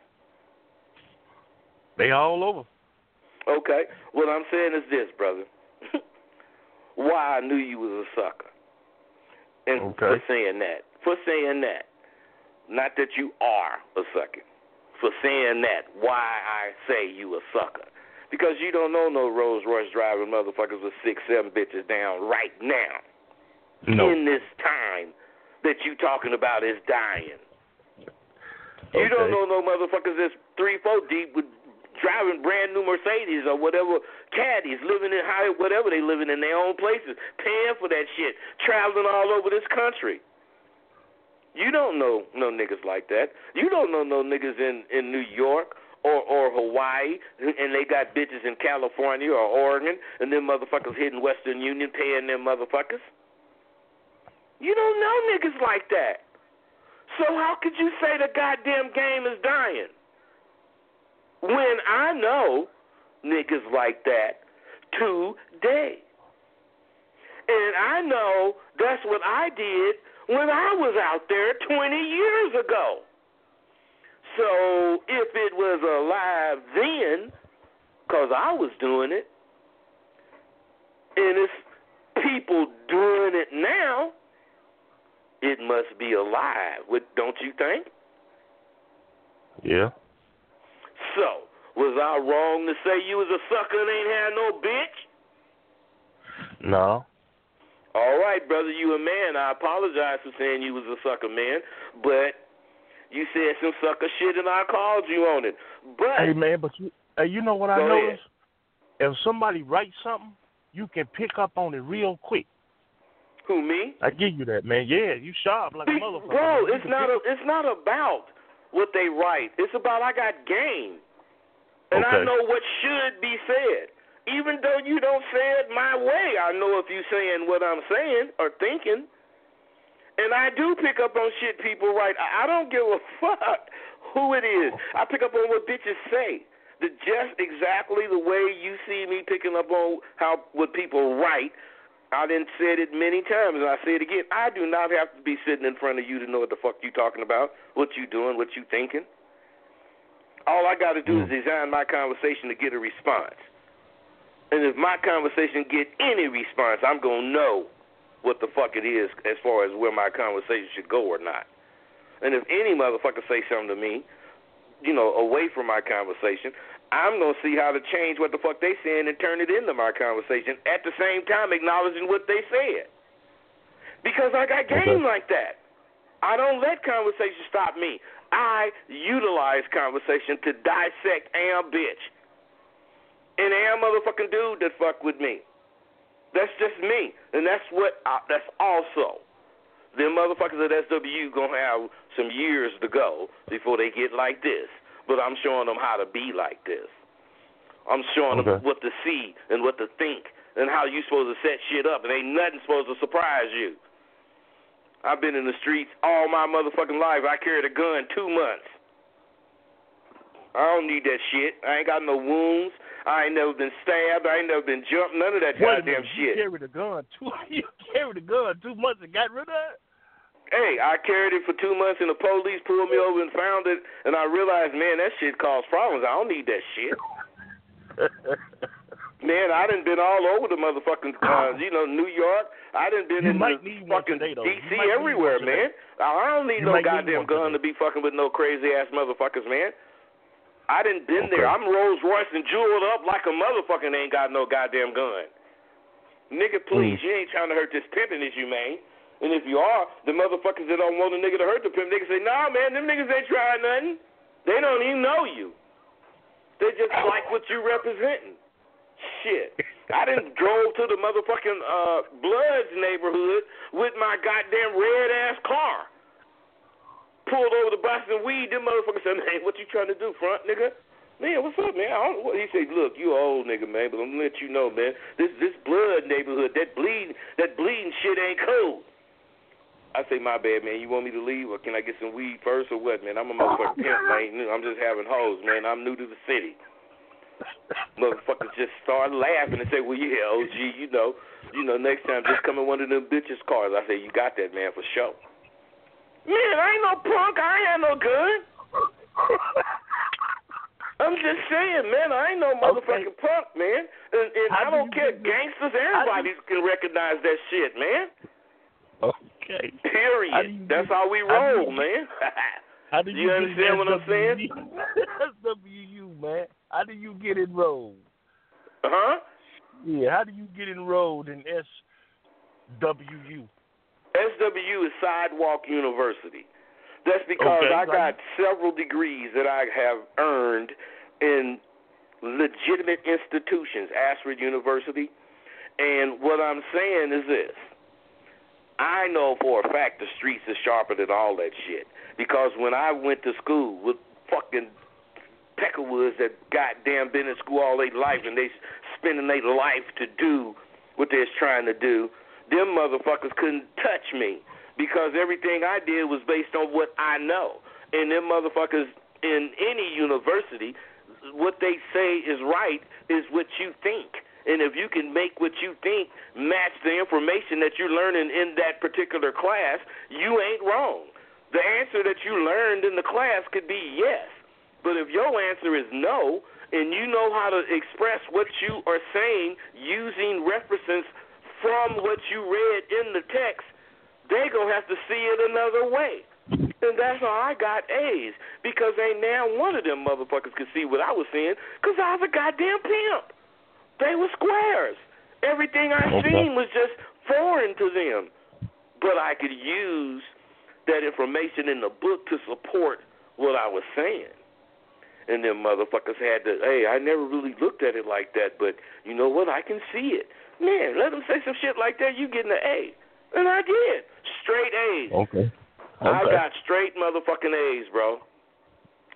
They all over. Okay. What I'm saying is this, brother. Why I knew you was a sucker. And Okay. for saying that. For saying that. Not that you are a sucker. For saying that. Why I say you a sucker. Because you don't know no Rolls Royce driving motherfuckers with six, seven bitches down right now. No. In this time that you talking about is dying. You Okay. don't know no motherfuckers that's three, four deep with driving brand new Mercedes or whatever, caddies, living in high, whatever they living in their own places, paying for that shit, traveling all over this country. You don't know no niggas like that. You don't know no niggas in, in New York or, or Hawaii, and they got bitches in California or Oregon, and them motherfuckers hitting Western Union paying them motherfuckers. You don't know niggas like that. So how could you say the goddamn game is dying? When I know niggas like that today. And I know that's what I did when I was out there twenty years ago. So if it was alive then, because I was doing it, and it's people doing it now, it must be alive, don't you think? Yeah. So, was I wrong to say you was a sucker and ain't had no bitch? No. All right, brother, you a man. I apologize for saying you was a sucker, man, but you said some sucker shit and I called you on it. But Hey, man, but you, hey, you know what I Go noticed? If somebody writes something, you can pick up on it real quick. Who, me? I give you that, man. Yeah, you sharp like a motherfucker. Bro, You it's can not pick- a, it's not about what they write. It's about I got game. And Okay. I know what should be said. Even though you don't say it my way, I know if you saying what I'm saying or thinking. And I do pick up on shit people write. I don't give a fuck who it is. I pick up on what bitches say. The just exactly the way you see me picking up on how what people write. I done said it many times, and I say it again. I do not have to be sitting in front of you to know what the fuck you talking about, what you doing, what you thinking. All I got to do mm. is design my conversation to get a response. And if my conversation get any response, I'm going to know what the fuck it is as far as where my conversation should go or not. And if any motherfucker say something to me, you know, away from my conversation, I'm going to see how to change what the fuck they saying and turn it into my conversation at the same time acknowledging what they said. Because I got game okay. like that. I don't let conversation stop me. I utilize conversation to dissect am bitch. And am motherfucking dude that fuck with me. That's just me. And that's what, I, that's also. Them motherfuckers at S W going to have some years to go before they get like this. But I'm showing them how to be like this. I'm showing okay. them what to see and what to think and how you supposed to set shit up. And ain't nothing supposed to surprise you. I've been in the streets all my motherfucking life. I carried a gun two months. I don't need that shit. I ain't got no wounds. I ain't never been stabbed. I ain't never been jumped. None of that Wait goddamn shit. You carried a gun two. You carried a gun two months and got rid of it. Hey, I carried it for two months, and the police pulled me over and found it, and I realized, man, that shit caused problems. I don't need that shit. Man, I done been all over the motherfucking, uh, you know, New York. I done been you in might the need fucking today, D C everywhere, man. I don't need you no goddamn need gun today. to be fucking with no crazy-ass motherfuckers, man. I done been okay. there. I'm Rolls Royce and jeweled up like a motherfucker and ain't got no goddamn gun. Nigga, please, mm. you ain't trying to hurt this pimpin' issue, man. And if you are, the motherfuckers that don't want a nigga to hurt the pimp, niggas say, nah, man, them niggas ain't trying nothing. They don't even know you. They just like what you representing. Shit. I done drove to the motherfucking uh, Bloods neighborhood with my goddamn red-ass car. Pulled over the Boston weed. Them motherfuckers said, man, what you trying to do, front, nigga? Man, what's up, man? I don't, what? He said, look, you an old nigga, man, but I'm going to let you know, man, this this Blood neighborhood, that bleeding, that bleeding shit ain't cool. I say, my bad, man. You want me to leave, or can I get some weed first, or what, man? I'm a motherfucking pimp, man. I'm just having hoes, man. I'm new to the city. Motherfuckers just start laughing and say, well, yeah, O G, you know, you know, next time just come in one of them bitches' cars. I say, you got that, man, for sure. Man, I ain't no punk. I ain't have no gun. I'm just saying, man, I ain't no motherfucking okay. punk, man. And, and I don't do care. Gangsters, everybody do... can recognize that shit, man. Okay. Period. That's how we roll, how you, man. How do you, you understand what I'm saying? S W U, man. How do you get enrolled? Huh? Yeah, how do you get enrolled in S W U? S W U is Sidewalk University. That's because okay, I right. got several degrees that I have earned in legitimate institutions, Ashford University. And what I'm saying is this. I know for a fact the streets are sharper than all that shit. Because when I went to school with fucking peckerwoods that goddamn been in school all their life and they spending their life to do what they're trying to do, them motherfuckers couldn't touch me because everything I did was based on what I know. And them motherfuckers in any university, what they say is right is what you think. And if you can make what you think match the information that you're learning in that particular class, you ain't wrong. The answer that you learned in the class could be yes. But if your answer is no, and you know how to express what you are saying using references from what you read in the text, they going to have to see it another way. And that's how I got A's, because ain't now one of them motherfuckers could see what I was seeing because I was a goddamn pimp. They were squares. Everything I okay. seen was just foreign to them. But I could use that information in the book to support what I was saying. And them motherfuckers had to, hey, I never really looked at it like that, but you know what? I can see it. Man, let them say some shit like that, you getting an A. And I did. Straight A's. Okay. okay. I got straight motherfucking A's, bro.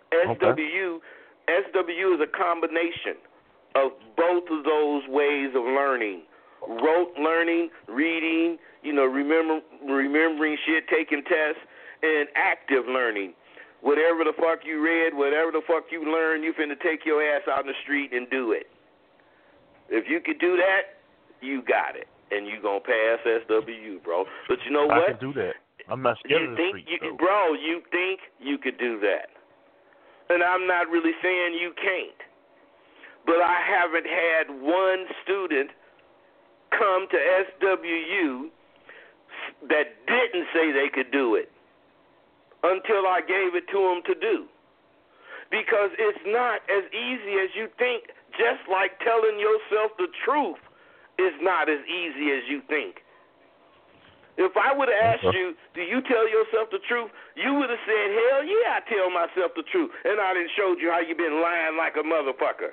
S W, okay. S W is a combination of both of those ways of learning. Rote learning, reading, you know, remember, remembering shit, taking tests, and active learning. Whatever the fuck you read, whatever the fuck you learned, you finna take your ass out in the street and do it. If you could do that, you got it. And you gonna pass S W, bro. But you know what? I can do that. I'm not scared you of the think street, you, though. Bro, you think you could do that. And I'm not really saying you can't. But I haven't had one student come to S W U that didn't say they could do it until I gave it to them to do. Because it's not as easy as you think, just like telling yourself the truth is not as easy as you think. If I would have asked you, do you tell yourself the truth, you would have said, hell yeah, I tell myself the truth. And I done showed you how you been lying like a motherfucker.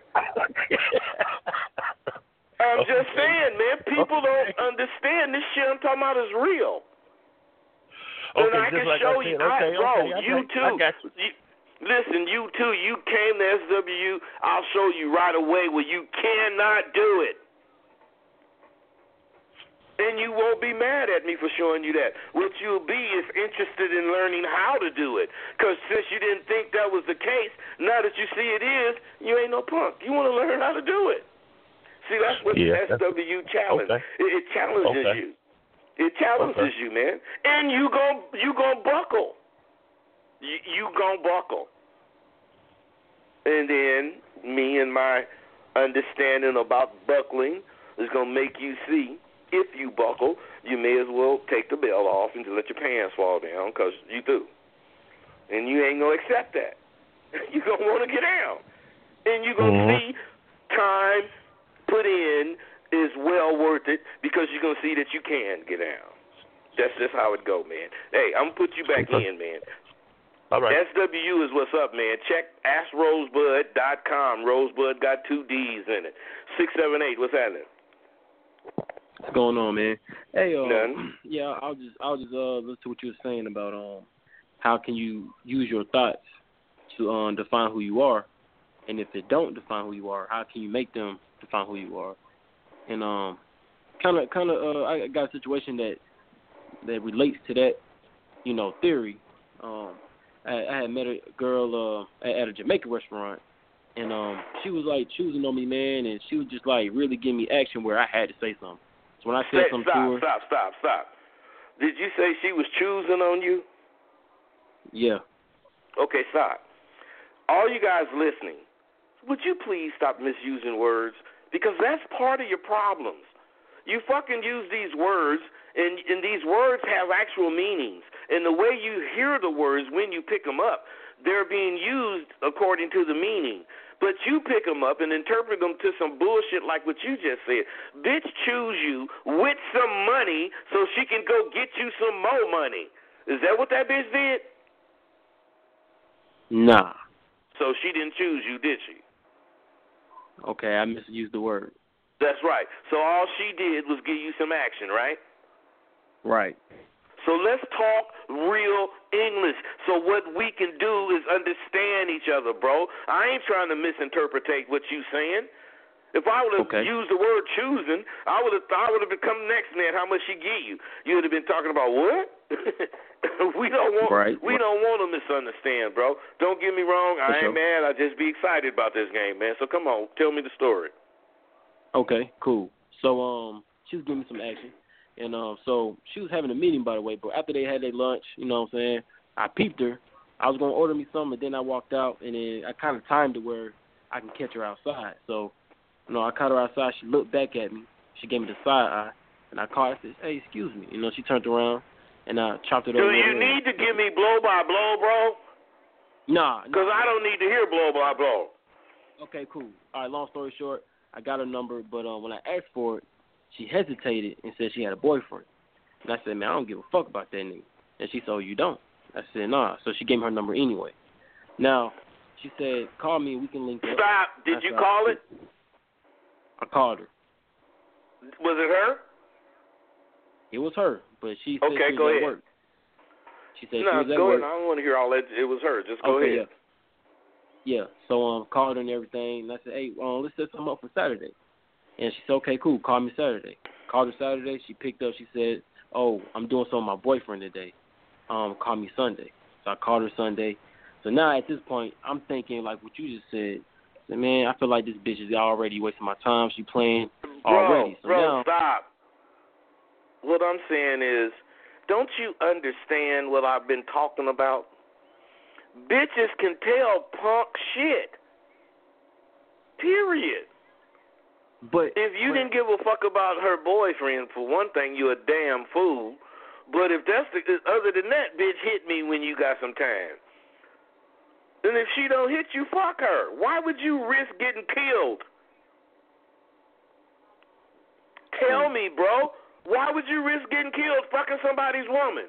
I'm okay. just saying, man, people okay. don't understand this shit I'm talking about is real. Okay, and I just can like show I said, you, okay, I, bro, okay, I you got, too. I got you. You, listen, you too, you came to S W U, I'll show you right away where you cannot do it. And you won't be mad at me for showing you that. What you'll be is interested in learning how to do it. Because since you didn't think that was the case, now that you see it is, you ain't no punk. You want to learn how to do it. See, that's what yeah, the S W U challenge. Okay. It, it challenges okay. you. It challenges okay. you, man. And you gon' you gon' buckle. You, you gon' buckle. And then me and my understanding about buckling is going to make you see, if you buckle, you may as well take the belt off and just let your pants fall down because you do. And you ain't going to accept that. You're going to want to get down. And you're going to mm-hmm. see time put in is well worth it because you're going to see that you can get down. That's just how it go, man. Hey, I'm going to put you back in, man. All right. S W U is what's up, man. Check ask rosebud dot com. Rosebud got two D's in it. six seven eight, what's happening? What's going on, man? Hey, uh, None. yeah, I'll just, I'll just uh, listen to what you were saying about um, how can you use your thoughts to um define who you are, and if they don't define who you are, how can you make them define who you are? And um, kind of, kind of, uh, I got a situation that that relates to that, you know, theory. Um, I, I had met a girl uh at, at a Jamaican restaurant, and um, she was like choosing on me, man, and she was just like really giving me action where I had to say something. So when I said Say, something stop, to her, stop, stop, stop. Did you say she was choosing on you? yeah. Okay, stop. All you guys listening, would you please stop misusing words? Because that's part of your problems. You fucking use these words, and, and these words have actual meanings. And the way you hear the words when you pick them up, they're being used according to the meaning. But you pick them up and interpret them to some bullshit like what you just said. Bitch choose you with some money so she can go get you some more money. Is that what that bitch did? Nah. So she didn't choose you, did she? Okay, I misused the word. That's right. So all she did was give you some action, right? Right. So let's talk real English. So what we can do is understand each other, bro. I ain't trying to misinterpretate what you saying. If I would have okay. used the word choosing, I would have I would have become next man. How much she give you? You would have been talking about what? we don't want right. we don't want to misunderstand, bro. Don't get me wrong. For I ain't sure. mad. I just be excited about this game, man. So come on, tell me the story. Okay, cool. So um, she was giving me some action, and um, so she was having a meeting, by the way. But after they had their lunch, you know what I'm saying, I peeped her. I was gonna order me something, and then I walked out, and then I kind of timed it where I can catch her outside. So, you know, I caught her outside. She looked back at me. She gave me the side eye, and I caught her. I said, "Hey, excuse me." You know, she turned around, and I chopped it Do over. you need to give me blow by blow, bro? Nah, because nah. I don't need to hear blow by blow. Okay, cool. All right, long story short, I got her number, but uh, when I asked for it, she hesitated and said she had a boyfriend. And I said, man, I don't give a fuck about that nigga. And she said, oh, you don't? I said, nah. So she gave me her number anyway. Now, she said, call me and we can link up. Stop. Did you call it? I called her. Was it her? It was her, but she said okay, she was go at ahead. work. She said no, she was at go work. ahead. I don't want to hear all that. It was her. Just go okay, ahead. Yeah. Yeah, so um, called her and everything, and I said, hey, um, let's set something up for Saturday. And she said, okay, cool, call me Saturday. Called her Saturday, she picked up, she said, oh, I'm doing something with my boyfriend today. Um, call me Sunday. So I called her Sunday. So now at this point, I'm thinking, like what you just said, I said, man, I feel like this bitch is already wasting my time. She playing already. So bro, now, stop. What I'm saying is, don't you understand what I've been talking about? Bitches can tell punk shit. Period. But if you but, didn't give a fuck about her boyfriend, for one thing, you a damn fool. But if that's the other than that, bitch, hit me when you got some time. And if she don't hit you, fuck her. Why would you risk getting killed? Tell me, bro. Why would you risk getting killed fucking somebody's woman?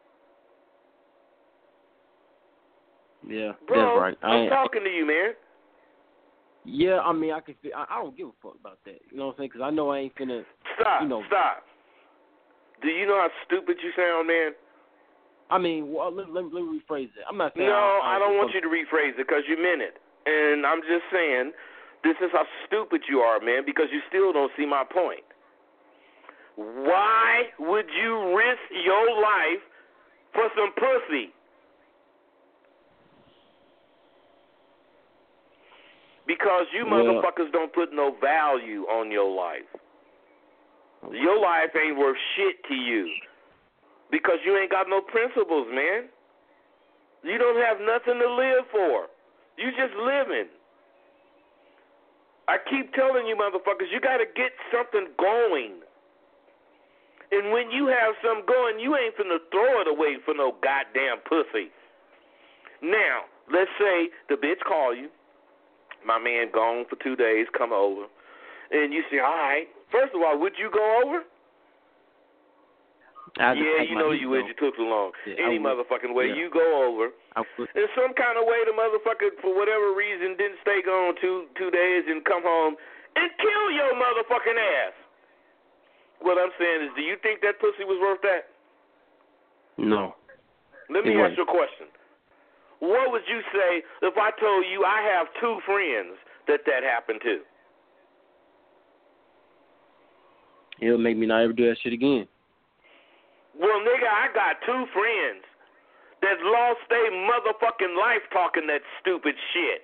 Yeah, bro, that's right. I I'm talking to you, man. Yeah, I mean, I can. I, I don't give a fuck about that. You know what I'm saying? Because I know I ain't finna. Stop. You know, stop. Do you know how stupid you sound, man? I mean, well, let, let, let me rephrase it. I'm not saying. No, I, I, I don't want you to rephrase it because you meant it. And I'm just saying, this is how stupid you are, man, because you still don't see my point. Why would you risk your life for some pussy? Because you well, motherfuckers don't put no value on your life. Your life ain't worth shit to you. Because you ain't got no principles, man. You don't have nothing to live for. You just living. I keep telling you motherfuckers, you got to get something going. And when you have something going, you ain't finna throw it away for no goddamn pussy. Now, let's say the bitch call you. My man gone for two days, come over. And you say, all right. First of all, would you go over? Yeah, you know you would. You took too long. Yeah, Any motherfucking way. Yeah. You go over. In some kind of way, the motherfucker, for whatever reason, didn't stay gone two two days and come home and kill your motherfucking ass. What I'm saying is, do you think that pussy was worth that? No. Let me ask you a question. What would you say if I told you I have two friends that that happened to? It'll make me not ever do that shit again. Well, nigga, I got two friends that lost their motherfucking life talking that stupid shit.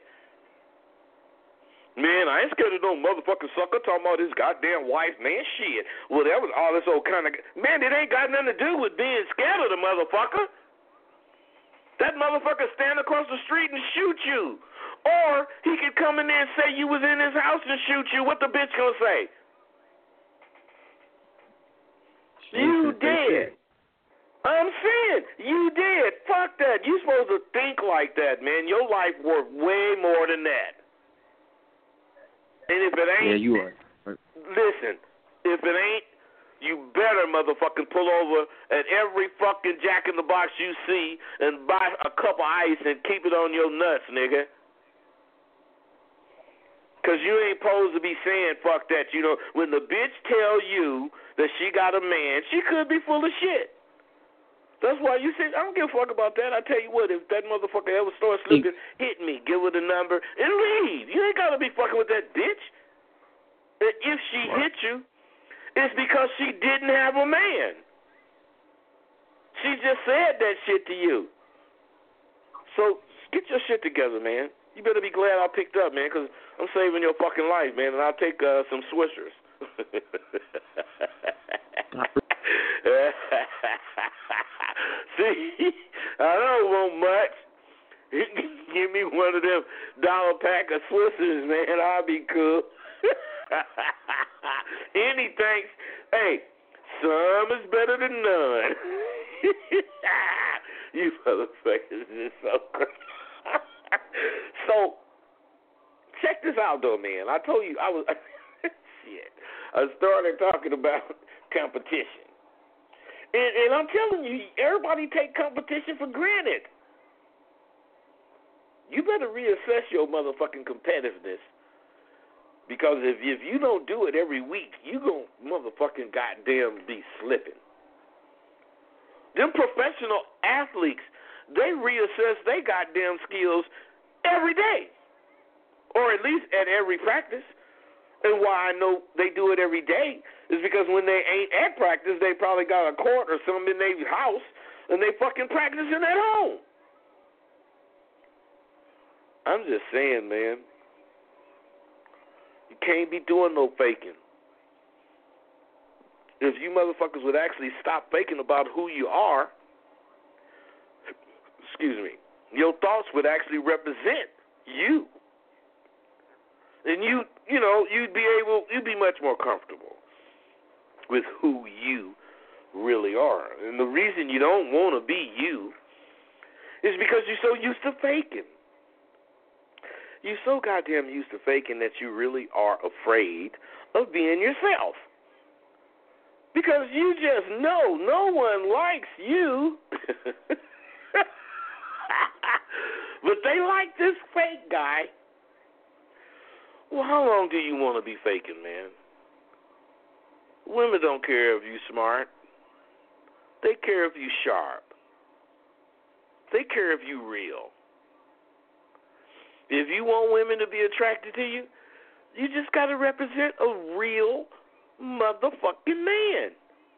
Man, I ain't scared of no motherfucking sucker talking about his goddamn wife, man. Shit. Well, that was all this old kind of... Man, it ain't got nothing to do with being scared of the motherfucker. That motherfucker stand across the street and shoot you. Or he could come in there and say you was in his house and shoot you. What the bitch gonna say? You did. I'm saying, you did. Fuck that. You supposed to think like that, man. Your life worth way more than that. And if it ain't... Yeah, you are. Listen, if it ain't, you better motherfucking pull over at every fucking Jack in the Box you see and buy a cup of ice and keep it on your nuts, nigga. Because you ain't supposed to be saying fuck that. You know, when the bitch tell you that she got a man, she could be full of shit. That's why you say, I don't give a fuck about that. I tell you what, if that motherfucker ever starts sleeping, hit me, give her the number, and leave. You ain't got to be fucking with that bitch. And if she what? hit you, it's because she didn't have a man. She just said that shit to you. So get your shit together, man. You better be glad I picked up, man, because I'm saving your fucking life, man, and I'll take uh, some Swishers. See, I don't want much. Give me one of them dollar pack of Swishers, man. I'll be cool. Anything. Hey, some is better than none. You motherfuckers is so crazy. So, check this out, though, man. I told you I was shit. I started talking about competition, and, and I'm telling you, everybody take competition for granted. You better reassess your motherfucking competitiveness, because if if you don't do it every week, you gon' motherfucking goddamn be slipping. Them professional athletes, they reassess their goddamn skills every day. or at least at every practice. And why I know they do it every day is because when they ain't at practice, they probably got a court or something in their house, and they fucking practicing at home. I'm just saying, man. You can't be doing no faking. If you motherfuckers would actually stop faking about who you are, excuse me, your thoughts would actually represent you. And you, you know, you'd be able, you'd be much more comfortable with who you really are. And the reason you don't want to be you is because you're so used to faking. You're so goddamn used to faking that you really are afraid of being yourself. Because you just know no one likes you. But they like this fake guy. Well, how long do you want to be faking, man? Women don't care if you smart. They care if you sharp. They care if you real. If you want women to be attracted to you, you just got to represent a real motherfucking man.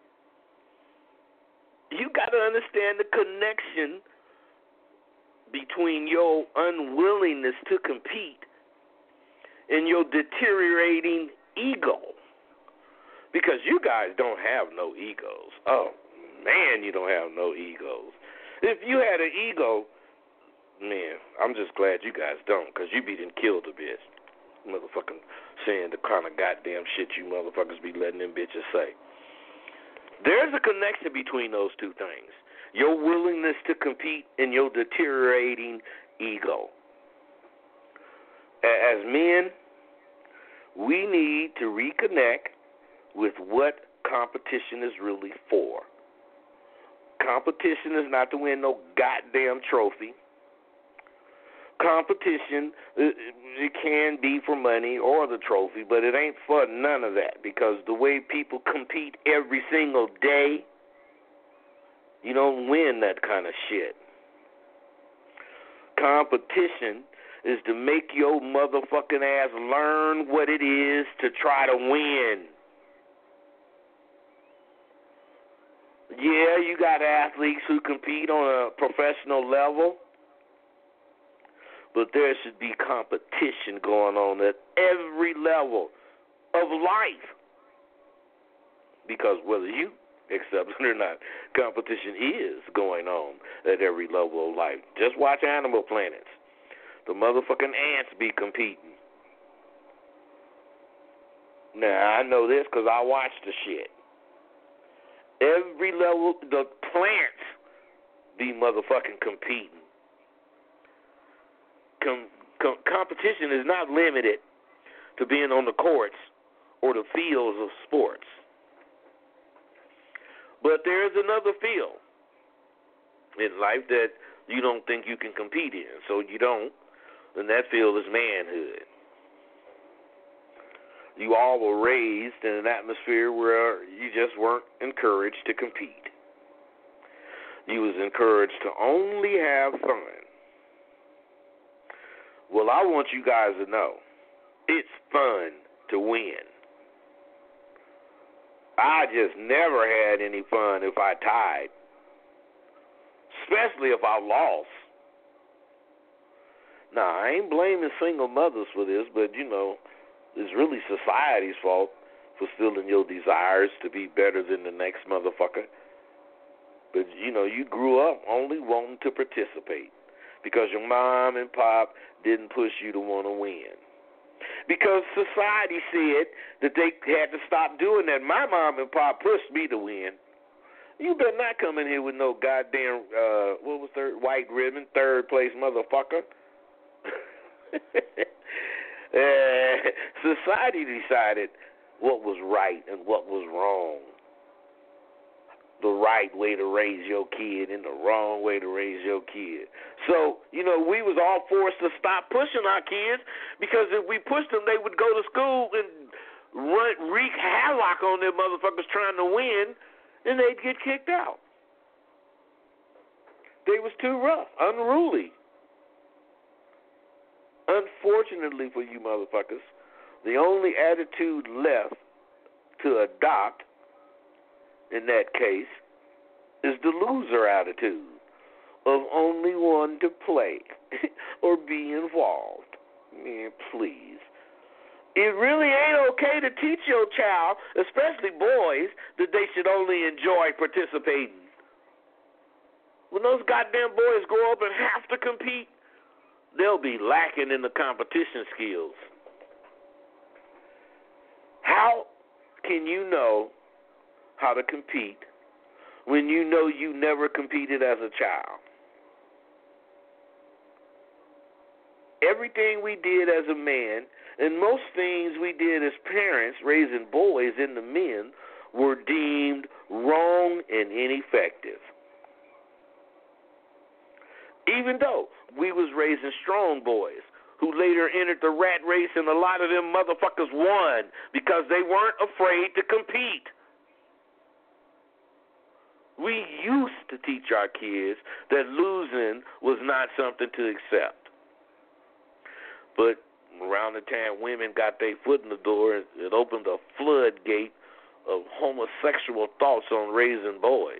You got to understand the connection between your unwillingness to compete and your deteriorating ego. Because you guys don't have no egos. Oh, man, you don't have no egos. If you had an ego, man, I'm just glad you guys don't, because you be done killed a bitch. Motherfucking saying the kind of goddamn shit you motherfuckers be letting them bitches say. There's a connection between those two things. Your willingness to compete and your deteriorating ego. As men, we need to reconnect with what competition is really for. Competition is not to win no goddamn trophy. Competition, it can be for money or the trophy, but it ain't for none of that, because the way people compete every single day, you don't win that kind of shit. Competition is to make your motherfucking ass learn what it is to try to win. Yeah, you got athletes who compete on a professional level, but there should be competition going on at every level of life. Because whether you accept it or not, competition is going on at every level of life. Just watch Animal Planets. The motherfucking ants be competing. Now, I know this because I watch the shit. Every level, the plants be motherfucking competing. Com- com- competition is not limited to being on the courts or the fields of sports. But there is another field in life that you don't think you can compete in, so you don't, and that field is manhood. You all were raised in an atmosphere where you just weren't encouraged to compete. You was encouraged to only have fun. Well, I want you guys to know, it's fun to win. I just never had any fun if I tied, especially if I lost. Now, I ain't blaming single mothers for this, but, you know, it's really society's fault for stealing your desires to be better than the next motherfucker. But, you know, you grew up only wanting to participate because your mom and pop didn't push you to want to win. Because society said that they had to stop doing that. My mom and pop pushed me to win. You better not come in here with no goddamn, uh, what was third, white ribbon, third place motherfucker. uh, society decided what was right and what was wrong. The right way to raise your kid and the wrong way to raise your kid. So, you know, we was all forced to stop pushing our kids because if we pushed them, they would go to school and run, wreak havoc on them motherfuckers trying to win, and they'd get kicked out. They was too rough, unruly. Unfortunately for you motherfuckers, the only attitude left to adopt in that case is the loser attitude of only one to play or be involved. Man, please. It really ain't okay to teach your child, especially boys, that they should only enjoy participating. When those goddamn boys grow up and have to compete, they'll be lacking in the competition skills. How can you know how to compete when you know you never competed as a child? Everything we did as a man and most things we did as parents raising boys into men were deemed wrong and ineffective. Even though we was raising strong boys who later entered the rat race, and a lot of them motherfuckers won because they weren't afraid to compete. We used to teach our kids that losing was not something to accept. But around the time women got their foot in the door, it opened a floodgate of homosexual thoughts on raising boys.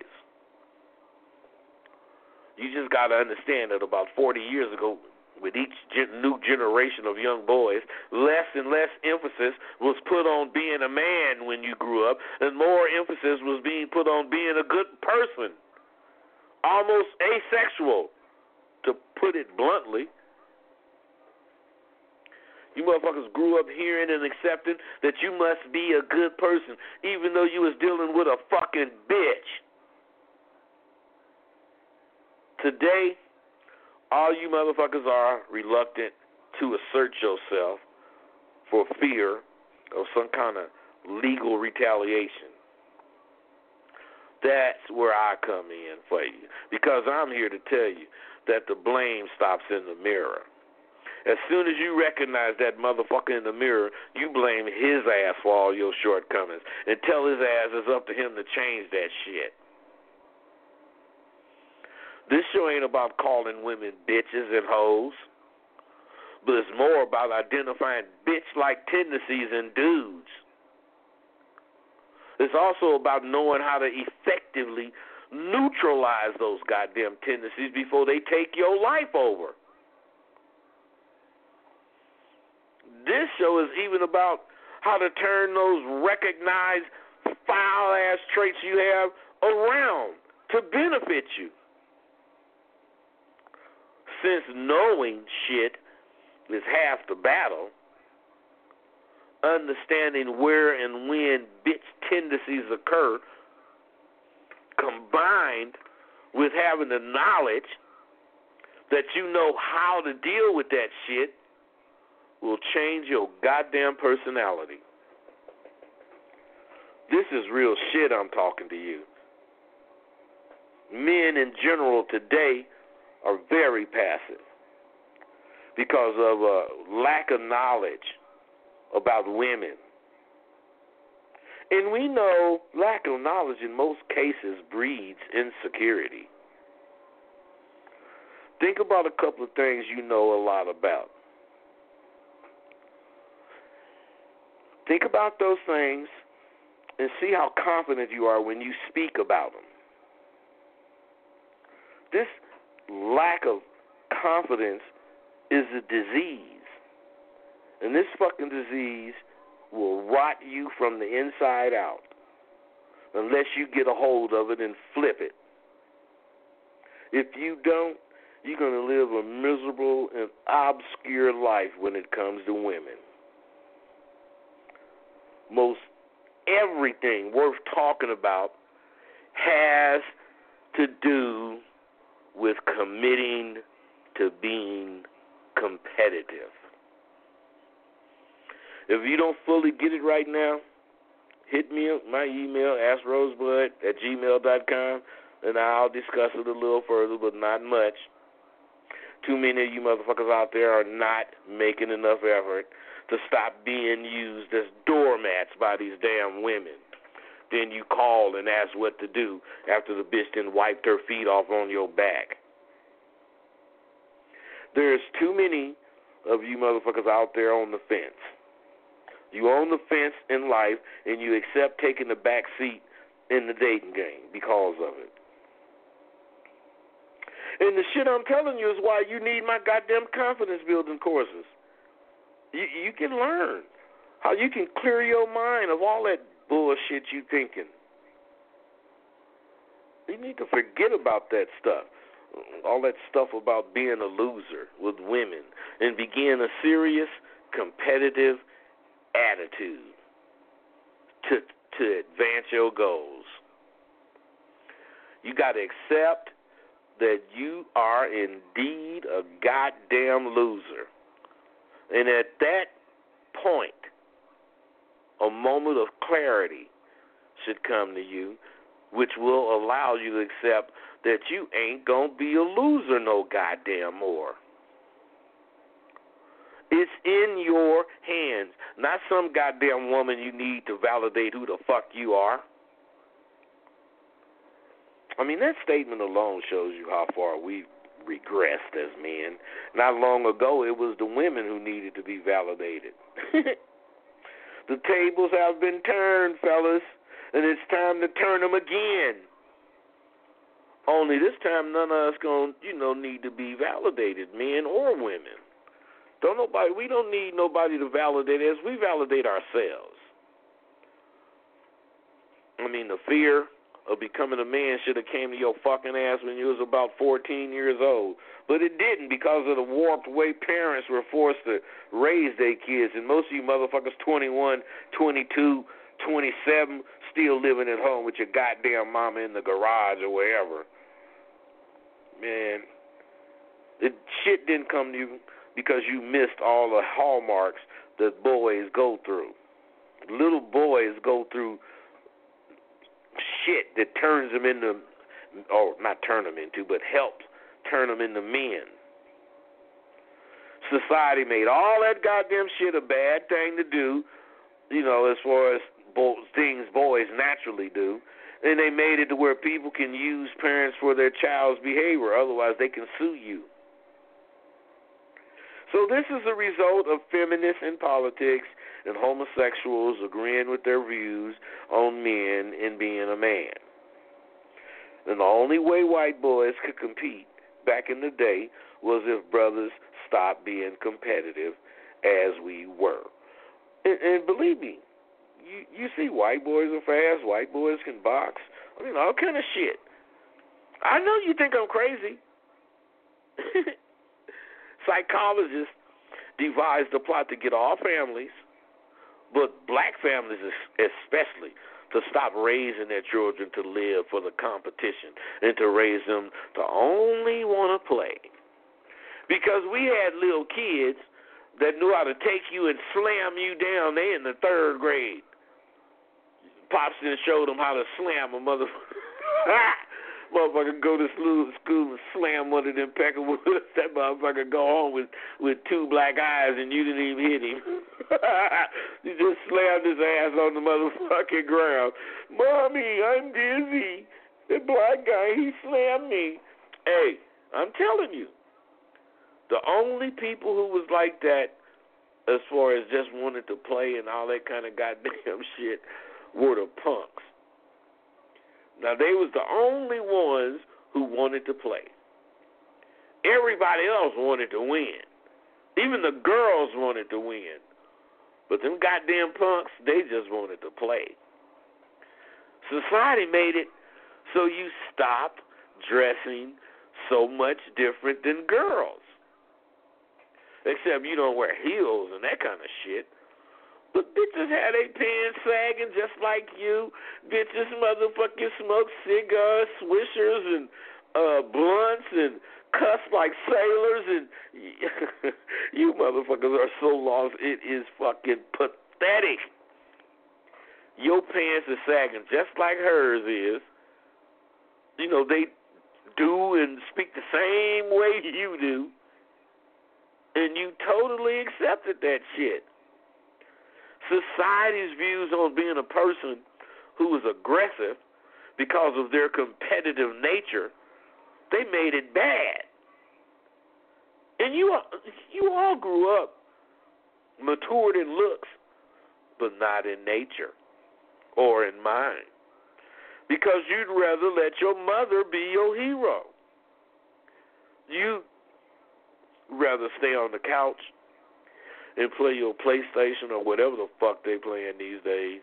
You just got to understand that about forty years ago, with each gen- new generation of young boys, less and less emphasis was put on being a man when you grew up, and more emphasis was being put on being a good person, almost asexual, to put it bluntly. You motherfuckers grew up hearing and accepting that you must be a good person, even though you was dealing with a fucking bitch. Today, all you motherfuckers are reluctant to assert yourself for fear of some kind of legal retaliation. That's where I come in for you, because I'm here to tell you that the blame stops in the mirror. As soon as you recognize that motherfucker in the mirror, you blame his ass for all your shortcomings and tell his ass it's up to him to change that shit. This show ain't about calling women bitches and hoes, but it's more about identifying bitch-like tendencies in dudes. It's also about knowing how to effectively neutralize those goddamn tendencies before they take your life over. This show is even about how to turn those recognized foul-ass traits you have around to benefit you. Since knowing shit is half the battle, understanding where and when bitch tendencies occur, combined with having the knowledge that you know how to deal with that shit, will change your goddamn personality. This is real shit I'm talking to you. Men in general today are very passive because of a lack of knowledge about women. And we know lack of knowledge in most cases breeds insecurity. Think about a couple of things you know a lot about. Think about those things and see how confident you are when you speak about them. This lack of confidence is a disease. And this fucking disease will rot you from the inside out unless you get a hold of it and flip it. If you don't, you're going to live a miserable and obscure life when it comes to women. Most everything worth talking about has to do with committing to being competitive. If you don't fully get it right now, hit me up, my email, ask rosebud at gmail dot com, and I'll discuss it a little further, but not much. Too many of you motherfuckers out there are not making enough effort to stop being used as doormats by these damn women. Then you call and ask what to do after the bitch then wiped her feet off on your back. There's too many of you motherfuckers out there on the fence. You own the fence in life, and you accept taking the back seat in the dating game because of it. And the shit I'm telling you is why you need my goddamn confidence building courses. You, you can learn how you can clear your mind of all that bullshit you thinking. You need to forget about that stuff. All that stuff about being a loser with women, and begin a serious, competitive attitude to to advance your goals. You got to accept that you are indeed a goddamn loser. And at that point, a moment of clarity should come to you, which will allow you to accept that you ain't going to be a loser no goddamn more. It's in your hands, not some goddamn woman you need to validate who the fuck you are. I mean, that statement alone shows you how far we've regressed as men. Not long ago, it was the women who needed to be validated. The tables have been turned, fellas, and it's time to turn them again. Only this time, none of us gonna, you know, need to be validated, men or women. Don't nobody. We don't need nobody to validate us. We validate ourselves. I mean, the fear of becoming a man should have came to your fucking ass when you was about fourteen years old. But it didn't, because of the warped way parents were forced to raise their kids. And most of you motherfuckers twenty-one, twenty-two, twenty-seven, still living at home with your goddamn mama in the garage or wherever. Man, the shit didn't come to you because you missed all the hallmarks that boys go through. Little boys go through shit that turns them into, or not turn them into, but helps turn them into men. Society made all that goddamn shit a bad thing to do, you know, as far as bo- things boys naturally do. And they made it to where people can use parents for their child's behavior. Otherwise, they can sue you. So this is a result of feminists in politics and homosexuals agreeing with their views on men and being a man. And the only way white boys could compete back in the day was if brothers stopped being competitive as we were. And, and believe me, you, you see white boys are fast, white boys can box, I mean, all kind of shit. I know you think I'm crazy. Psychologists devised a plot to get all families, but black families especially, to stop raising their children to live for the competition and to raise them to only want to play. Because we had little kids that knew how to take you and slam you down. They in the third grade. Pops then showed them how to slam a motherfucker. Motherfucker go to school and slam one of them peckerwoods. That motherfucker go home with, with two black eyes and you didn't even hit him. You just slammed his ass on the motherfucking ground. Mommy, I'm dizzy. The black guy, he slammed me. Hey, I'm telling you, the only people who was like that as far as just wanted to play and all that kind of goddamn shit were the punks. Now, they was the only ones who wanted to play. Everybody else wanted to win. Even the girls wanted to win. But them goddamn punks, they just wanted to play. Society made it so you stop dressing so much different than girls. Except you don't wear heels and that kind of shit. But bitches had their pants sagging just like you. Bitches motherfucking smoke cigars, swishers, and uh, blunts, and cuss like sailors. And you motherfuckers are so lost, it is fucking pathetic. Your pants are sagging just like hers is. You know, they do and speak the same way you do. And you totally accepted that shit. Society's views on being a person who is aggressive because of their competitive nature, they made it bad. And you you all grew up matured in looks, but not in nature or in mind. Because you'd rather let your mother be your hero. You rather stay on the couch and play your PlayStation or whatever the fuck they playing these days.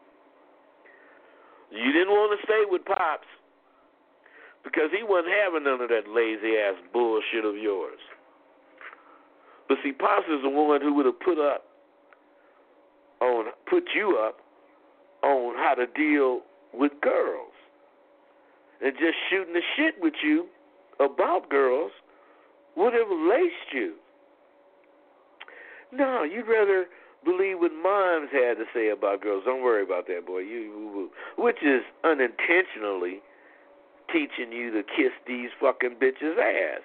You didn't want to stay with Pops because he wasn't having none of that lazy-ass bullshit of yours. But see, Pops is the one who would have put up on, put you up on how to deal with girls. And just shooting the shit with you about girls would have laced you. No, you'd rather believe what moms had to say about girls. Don't worry about that, boy. You, which is unintentionally teaching you to kiss these fucking bitches' ass.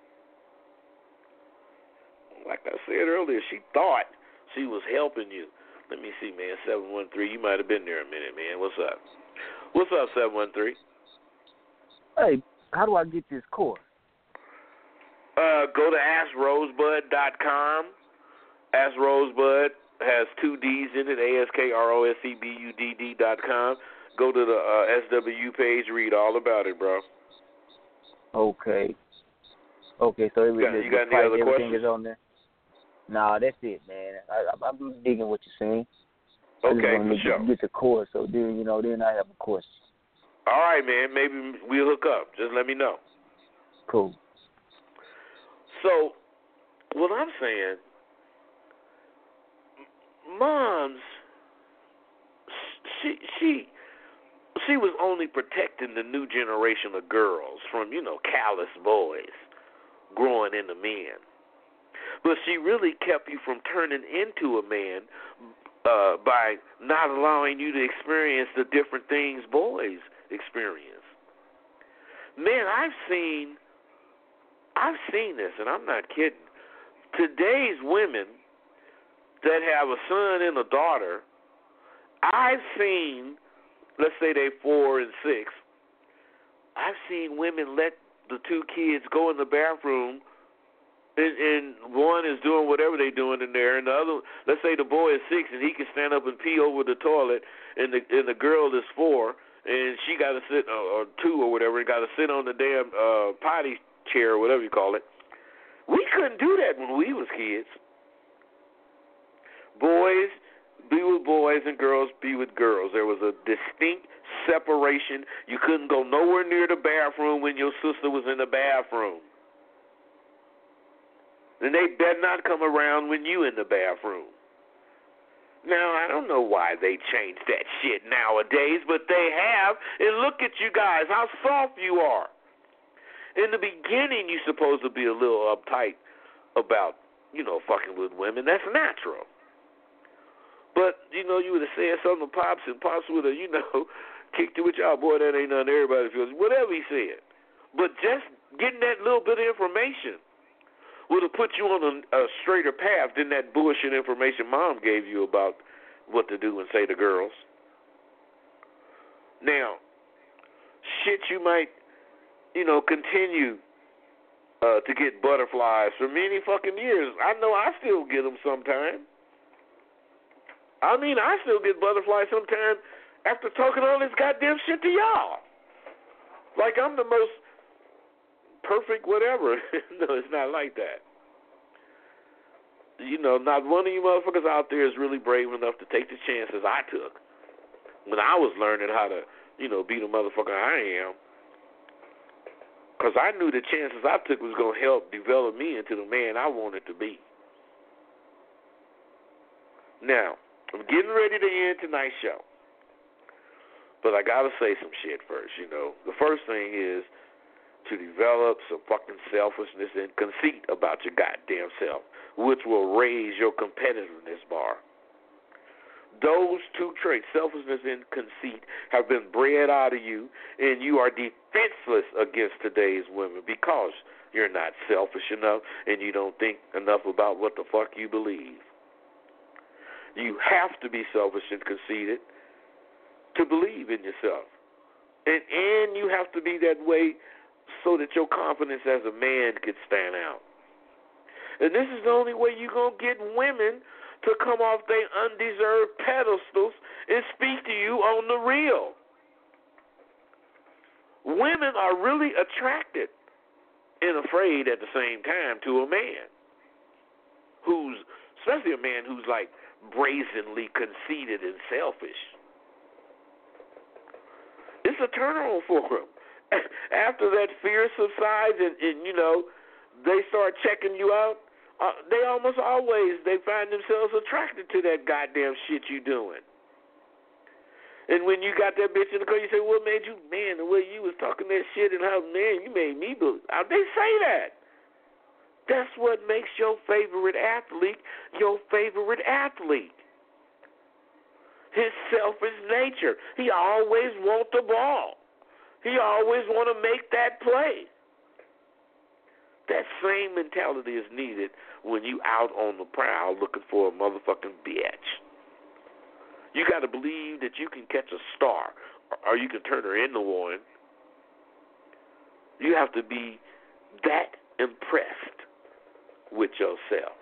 Like I said earlier, she thought she was helping you. Let me see, man. seven one three. You might have been there a minute, man. What's up? What's up, seven one three? Hey, how do I get this course? Uh, go to ask rosebud dot com. Ask Rosebud has two D's in it, A S K R O S E B U D D dot com. Go to the uh, S W page, read all about it, bro. Okay. Okay, so every, you got, the, you got the any fight, other everything questions? is on there? Nah, that's it, man. I, I, I'm digging what you're saying. I Okay, just want for to sure. get the course, so then, you know, then I have a question. All right, man. Maybe we'll hook up. Just let me know. Cool. So, what I'm saying, moms, she she she was only protecting the new generation of girls from, you know, callous boys growing into men. But she really kept you from turning into a man uh, by not allowing you to experience the different things boys experience. Man, I've seen, I've seen this, and I'm not kidding. Today's women that have a son and a daughter, I've seen, let's say they're four and six, I've seen women let the two kids go in the bathroom, and, and one is doing whatever they're doing in there, and the other, let's say the boy is six and he can stand up and pee over the toilet, and the and the girl is four, and she got to sit, or, or two or whatever, and got to sit on the damn uh, potty chair or whatever you call it. We couldn't do that when we was kids. Boys be with boys and girls be with girls. There was a distinct separation. You couldn't go nowhere near the bathroom when your sister was in the bathroom. And they better not come around when you in the bathroom. Now, I don't know why they changed that shit nowadays, but they have. And look at you guys, how soft you are. In the beginning, you're supposed to be a little uptight about, you know, fucking with women. That's natural. But, you know, you would have said something to Pops, and Pops would have, you know, kicked you with y'all. Boy, that ain't nothing everybody feels. Whatever he said. But just getting that little bit of information would have put you on a, a straighter path than that bullshit information Mom gave you about what to do and say to girls. Now, shit you might, you know, continue uh, to get butterflies for many fucking years. I know I still get them sometimes. I mean, I still get butterflies sometimes after talking all this goddamn shit to y'all. Like I'm the most perfect whatever. No, it's not like that. You know, not one of you motherfuckers out there is really brave enough to take the chances I took when I was learning how to, you know, be the motherfucker I am. Because I knew the chances I took was going to help develop me into the man I wanted to be. Now, I'm getting ready to end tonight's show. But I got to say some shit first, you know. The first thing is to develop some fucking selfishness and conceit about your goddamn self, which will raise your competitiveness bar. Those two traits, selfishness and conceit, have been bred out of you, and you are defenseless against today's women because you're not selfish enough and you don't think enough about what the fuck you believe. You have to be selfish and conceited to believe in yourself. And and you have to be that way so that your confidence as a man could stand out. And this is the only way you're going to get women to come off their undeserved pedestals and speak to you on the real. Women are really attracted and afraid at the same time to a man who's, especially a man who's like brazenly conceited and selfish. It's a turn on for them. After that fear subsides and, and you know, they start checking you out, uh, they almost always, they find themselves attracted to that goddamn shit you doing. And when you got that bitch in the car, you say, well, man, you, man, the way you was talking that shit and how, man, you made me believe. They say that. That's what makes your favorite athlete your favorite athlete. His selfish nature. He always want the ball. He always want to make that play. That same mentality is needed when you out on the prowl looking for a motherfucking bitch. You got to believe that you can catch a star, or you can turn her into one. You have to be that impressed with yourself.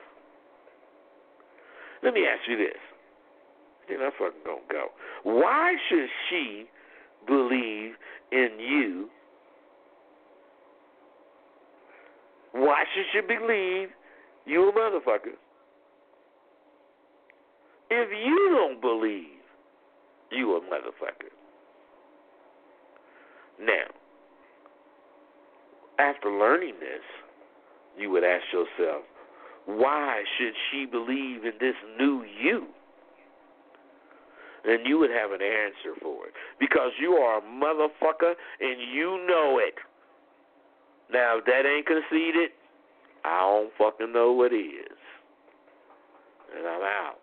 Let me ask you this. Then I'm fucking gonna go. Why should she believe in you? Why should she believe you a motherfucker? If you don't believe you a motherfucker. Now, after learning this, you would ask yourself, why should she believe in this new you? And you would have an answer for it. Because you are a motherfucker and you know it. Now, if that ain't conceited, I don't fucking know what is. And I'm out.